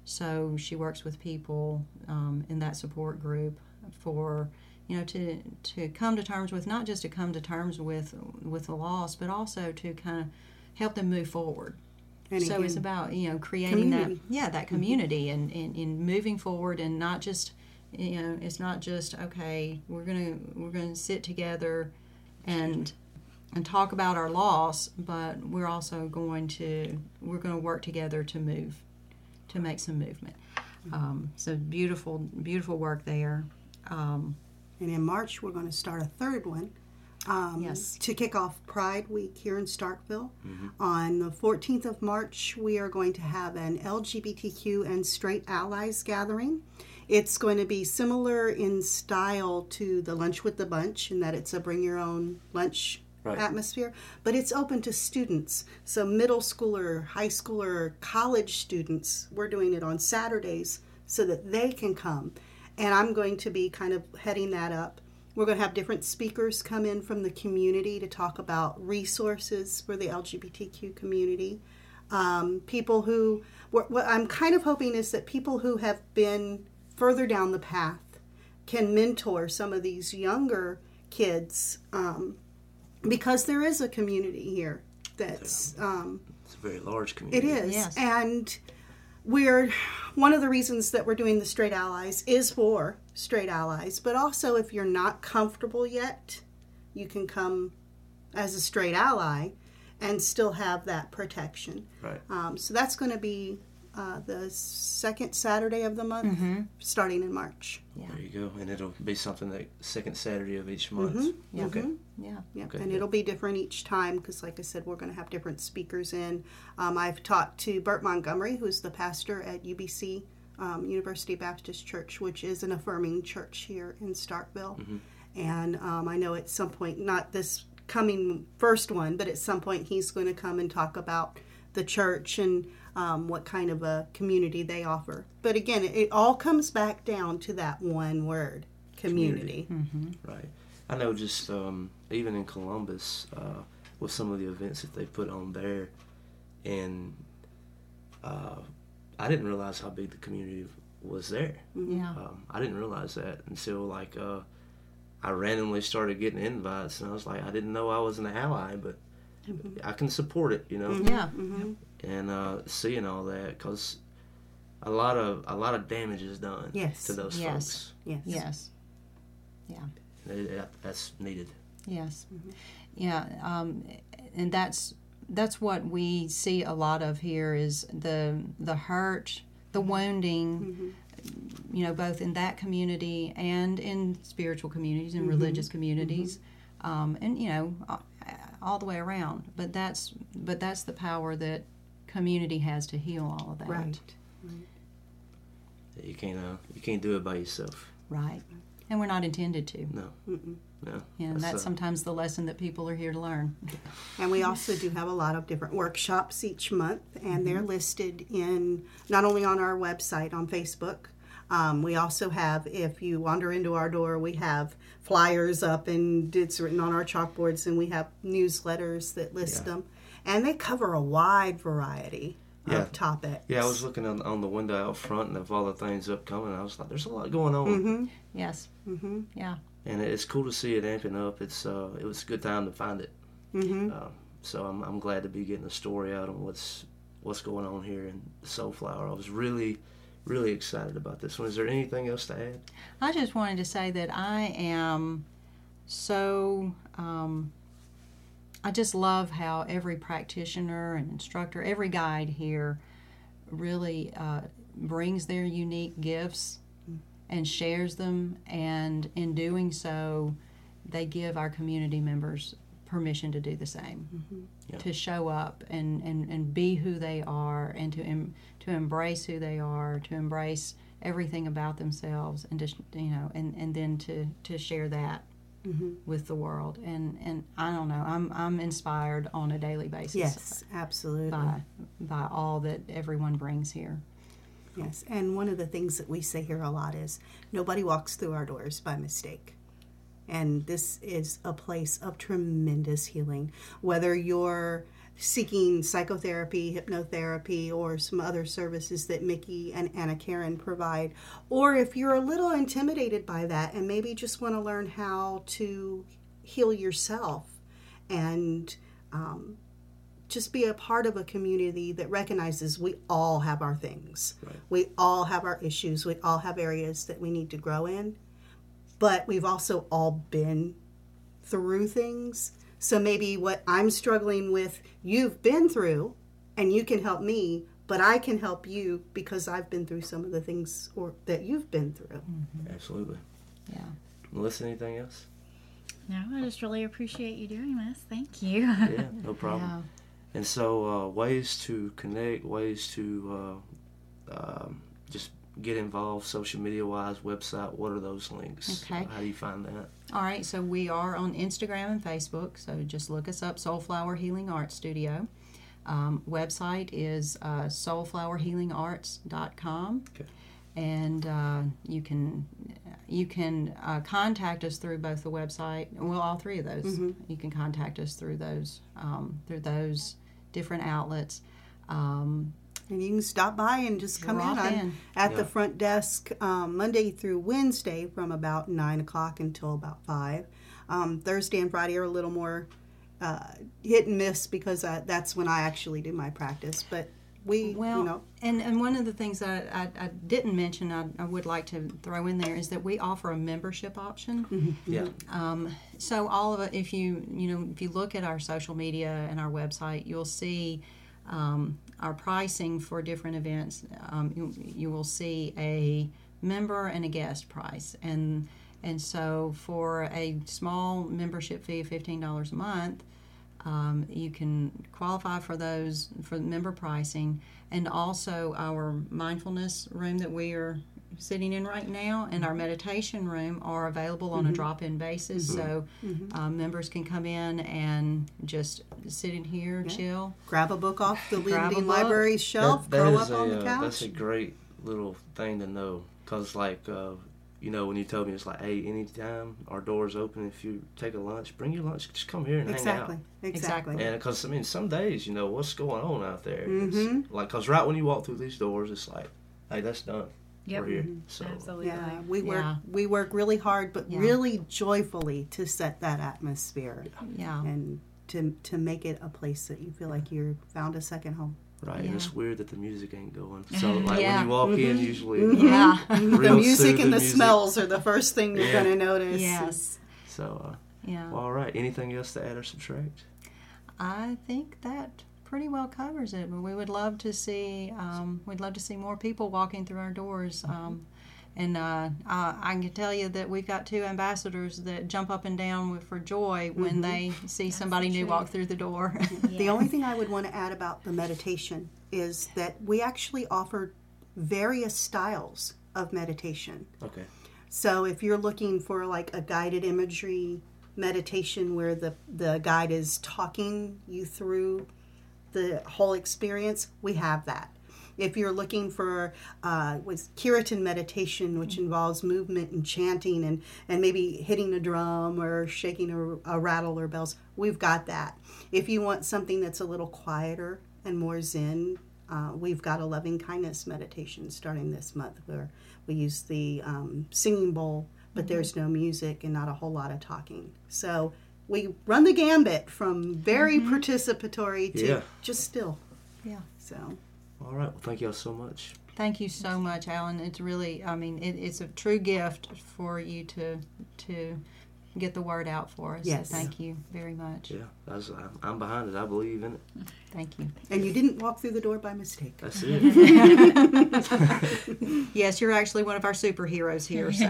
so she works with people um, in that support group for, you know, to to come to terms with, not just to come to terms with with the loss, but also to kind of help them move forward. And So again, it's about, you know, creating community. that, yeah, that community, and, and, and moving forward, and not just, you know, it's not just, okay, we're gonna we're gonna sit together and and talk about our loss, but we're also going to we're going to work together to move, to make some movement. Um, so beautiful, beautiful work there. Um, And in March, we're going to start a third one. Um, Yes. To kick off Pride Week here in Starkville. On the fourteenth of March, we are going to have an L G B T Q and straight allies gathering. It's going to be similar in style to the Lunch with the Bunch, in that it's a bring your own lunch Right. atmosphere, but it's open to students. So middle schooler, high schooler, college students, we're doing it on Saturdays so that they can come. And I'm going to be kind of heading that up. We're going to have different speakers come in from the community to talk about resources for the L G B T Q community. Um, people who, what, what I'm kind of hoping is that people who have been further down the path can mentor some of these younger kids, um, because there is a community here that's, um, It's a very large it community. is. Yes. And we're, one of the reasons that we're doing the Straight Allies is for straight allies, but also if you're not comfortable yet, you can come as a straight ally and still have that protection. Right. Um, so that's going to be uh, the second Saturday of the month, starting in March. yeah, There you go. And it'll be something that second Saturday of each month. yeah, Okay. yeah. Yep. Okay, And yeah. it'll be different each time because, like I said, we're going to have different speakers in. Um, I've talked to Bert Montgomery, who's the pastor at U B C, um, University Baptist Church, which is an affirming church here in Starkville. Mm-hmm. And um, I know at some point, not this coming first one, but at some point he's going to come and talk about the church and um, what kind of a community they offer. But again, it, it all comes back down to that one word, community. Right. I know just um, even in Columbus, uh, with some of the events that they put on there, and uh, I didn't realize how big the community was there. Yeah. Um, I didn't realize that until like uh, I randomly started getting invites, and I was like, I didn't know I was an ally, but I can support it, you know. Yeah. And uh, seeing all that, because a lot of a lot of damage is done Yes. to those Yes. folks. Yes. Yes. Yeah. It- it- that's needed. Yes. Yeah. Um, and that's that's what we see a lot of here is the the hurt, the wounding. You know, both in that community and in spiritual communities and religious communities, um, and you know, a- all the way around. But that's but that's the power that community has to heal all of that. Right. You can't uh, you can't do it by yourself. Right. And we're not intended to. No. No. You know, that's uh, sometimes the lesson that people are here to learn. And we also do have a lot of different workshops each month, and they're listed in not only on our website on Facebook. Um, we also have, if you wander into our door, we have flyers up and it's written on our chalkboards, and we have newsletters that list Yeah. them. And they cover a wide variety Yeah. of topics. Yeah, I was looking on, on the window out front and of all the things upcoming. I was like, there's a lot going on, Mm-hmm. Yes. Mm-hmm. Yeah. and it's cool to see it amping up. It's uh, it was a good time to find it. Mm-hmm. Um, so I'm I'm glad to be getting a story out on what's what's going on here in Soulflower. I was really really excited about this one. Is there anything else to add? I just wanted to say that I am so, um, I just love how every practitioner and instructor, every guide here really uh, brings their unique gifts and shares them, and in doing so, they give our community members permission to do the same, Yeah. to show up and, and, and be who they are, and to em, to embrace who they are, to embrace everything about themselves, and just you know, and, and then to, to share that with the world. And, and I don't know, I'm I'm inspired on a daily basis Yes, absolutely. by by all that everyone brings here. Yes, and one of the things that we say here a lot is nobody walks through our doors by mistake. And this is a place of tremendous healing. Whether you're seeking psychotherapy, hypnotherapy, or some other services that Mickey and Anna Karen provide, or if you're a little intimidated by that and maybe just want to learn how to heal yourself and um, just be a part of a community that recognizes we all have our things. Right. We all have our issues. We all have areas that we need to grow in. But we've also all been through things. So maybe what I'm struggling with, you've been through, and you can help me, but I can help you because I've been through some of the things or that you've been through. Mm-hmm. Absolutely. Yeah. Melissa, anything else? No, I just really appreciate you doing this. Thank you. Yeah, no problem. Yeah. And so uh, ways to connect, ways to uh, um, just get involved social media-wise, website, what are those links? Okay. How do you find that? All right, so we are on Instagram and Facebook, so just look us up, Soulflower Healing Arts Studio. Um, website is uh, soul flower healing arts dot com. Okay. And uh, you can you can uh, contact us through both the website, well, all three of those. Mm-hmm. You can contact us through those um, through those different outlets. Um, And you can stop by and just come in. Drop I'm in. at Yeah. the front desk um, Monday through Wednesday from about nine o'clock until about five. Um, Thursday and Friday are a little more uh, hit and miss because I, that's when I actually do my practice. But we, Well, you know, and, and one of the things that I, I, I didn't mention, I, I would like to throw in there, is that we offer a membership option. Yeah. Um, so all of it, if you you know if you look at our social media and our website, you'll see um, our pricing for different events. Um, you, you will see a member and a guest price, and and so for a small membership fee of fifteen dollars a month, um, you can qualify for those for member pricing, and also our mindfulness room that we are sitting in right now and our meditation room are available on a drop-in basis. So um, members can come in and just sit in here, chill. grab a book off the Grab a Lindy book. Library shelf, That- that curl is up on a, the uh, couch. That's a great little thing to know, because like uh, you know, when you told me, it's like, hey, anytime our door's open, if you take a lunch, bring your lunch, just come here and exactly, hang out. exactly. Exactly. And because I mean, some days, you know, what's going on out there? Mhm. It's like, because right when you walk through these doors, it's like, hey, that's done. Yep. We're here. So Absolutely. Yeah, we work Yeah. we work really hard, but Yeah. really joyfully to set that atmosphere Yeah. and to to make it a place that you feel like you're found a second home. right, Yeah. and it's weird that the music ain't going. So like Yeah. when you walk in, usually Yeah. The real music soothing and the music. smells are the first thing you're Yeah. going to notice. Yes. So uh, Yeah. well, all right. Anything else to add or subtract? I think that pretty well covers it. But we would love to see um, we'd love to see more people walking through our doors. Um, and uh, I, I can tell you that we've got two ambassadors that jump up and down with, for joy when they see somebody new walk through the door. The only thing I would want to add about the meditation is that we actually offer various styles of meditation. Okay. So if you're looking for like a guided imagery meditation where the, the guide is talking you through the whole experience, we have that. If you're looking for uh, was Kirtan meditation, which involves movement and chanting and, and maybe hitting a drum or shaking a, a rattle or bells, we've got that. If you want something that's a little quieter and more zen, uh, we've got a loving kindness meditation starting this month where we use the um, singing bowl, but there's no music and not a whole lot of talking. So we run the gambit from very participatory to Yeah. just still. Yeah. So All right. Well, thank y'all so much. Thank you so much, Alan. It's really, I mean, it, it's a true gift for you to to get the word out for us. Yes. So thank you very much. Yeah, that's, I'm, I'm behind it. I believe in it. Thank you. and you didn't walk through the door by mistake. That's it. Yes, you're actually one of our superheroes here. So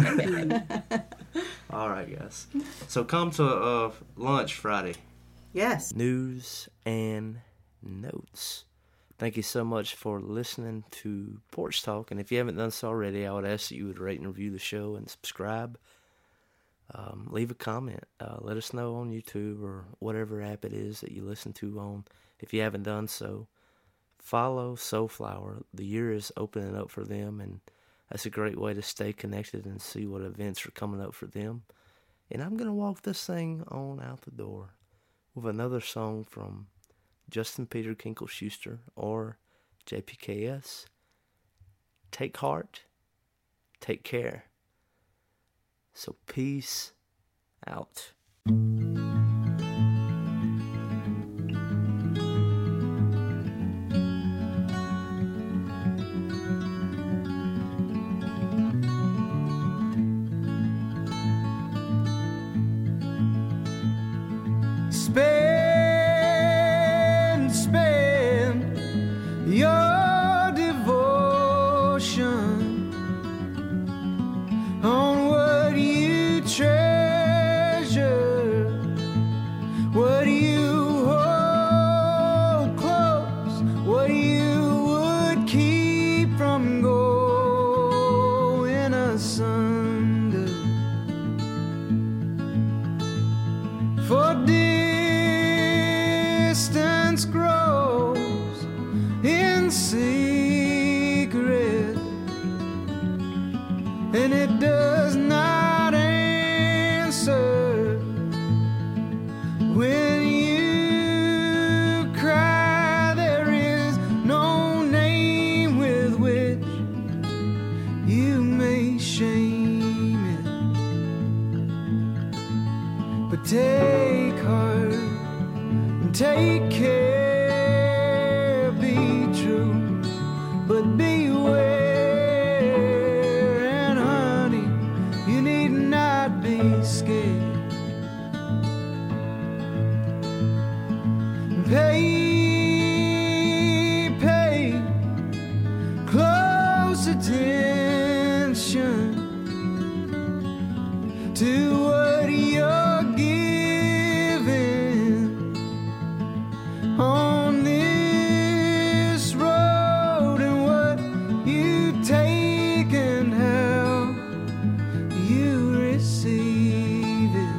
All right, guys. So come to uh, lunch Friday. Yes. News and notes. Thank you so much for listening to Porch Talk. And if you haven't done so already, I would ask that you would rate and review the show and subscribe. Um, leave a comment. Uh, let us know on YouTube or whatever app it is that you listen to on. If you haven't done so, follow Soulflower. The year is opening up for them, and that's a great way to stay connected and see what events are coming up for them. And I'm going to walk this thing on out the door with another song from Justin Peter Kinkle Schuster or J P K S. Take heart, take care. So peace out. Spend, spend your devotion on what you treasure, what you hold close, what you would keep from going asunder. For distance grows in secret, and it does not answer when you cry. There is no name with which you may shame it, but take heart and take care, be true, but beware. And honey, you need not be scared. Pay, pay close attention to what you're giving on this road, and what you take and how you receive it.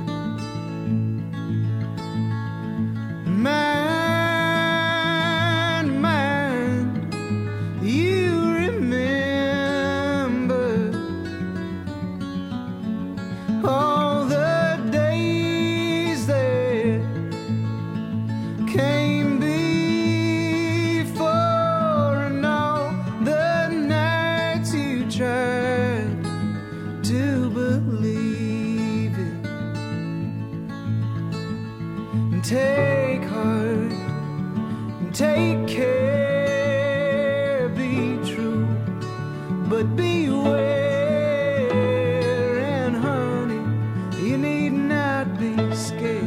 Mind, mind, you remember all the days that came before, and all the nights you tried to believe it. And take heart and take care, be true, but beware. And honey, you need not be scared.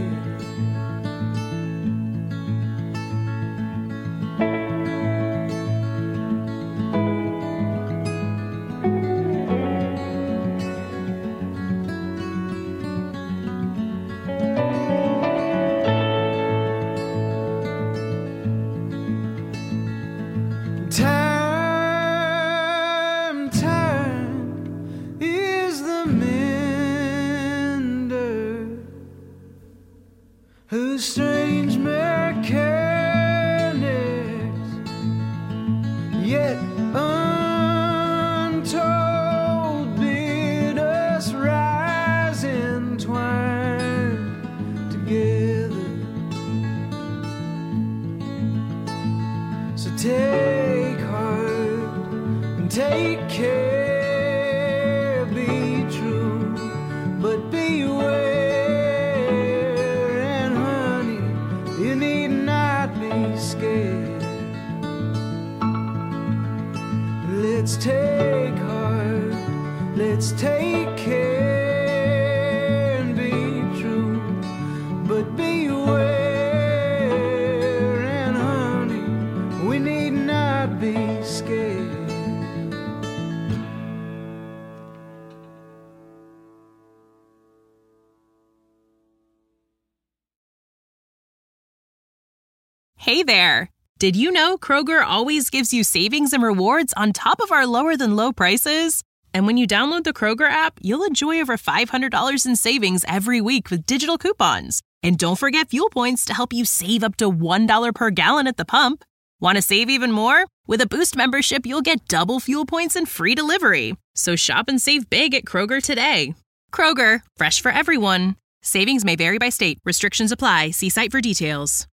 Time, time is the mender, whose strange mechanics yet untold bid us rise and twine together. So take heart and take care, be true, but beware. And honey, you need not be scared. Let's take heart, let's take care and be true, but beware. And honey, we need not be scared. Hey there! Did you know Kroger always gives you savings and rewards on top of our lower than low prices? And when you download the Kroger app, you'll enjoy over five hundred dollars in savings every week with digital coupons. And don't forget fuel points to help you save up to one dollar per gallon at the pump. Want to save even more? With a Boost membership, you'll get double fuel points and free delivery. So shop and save big at Kroger today. Kroger, fresh for everyone. Savings may vary by state. Restrictions apply. See site for details.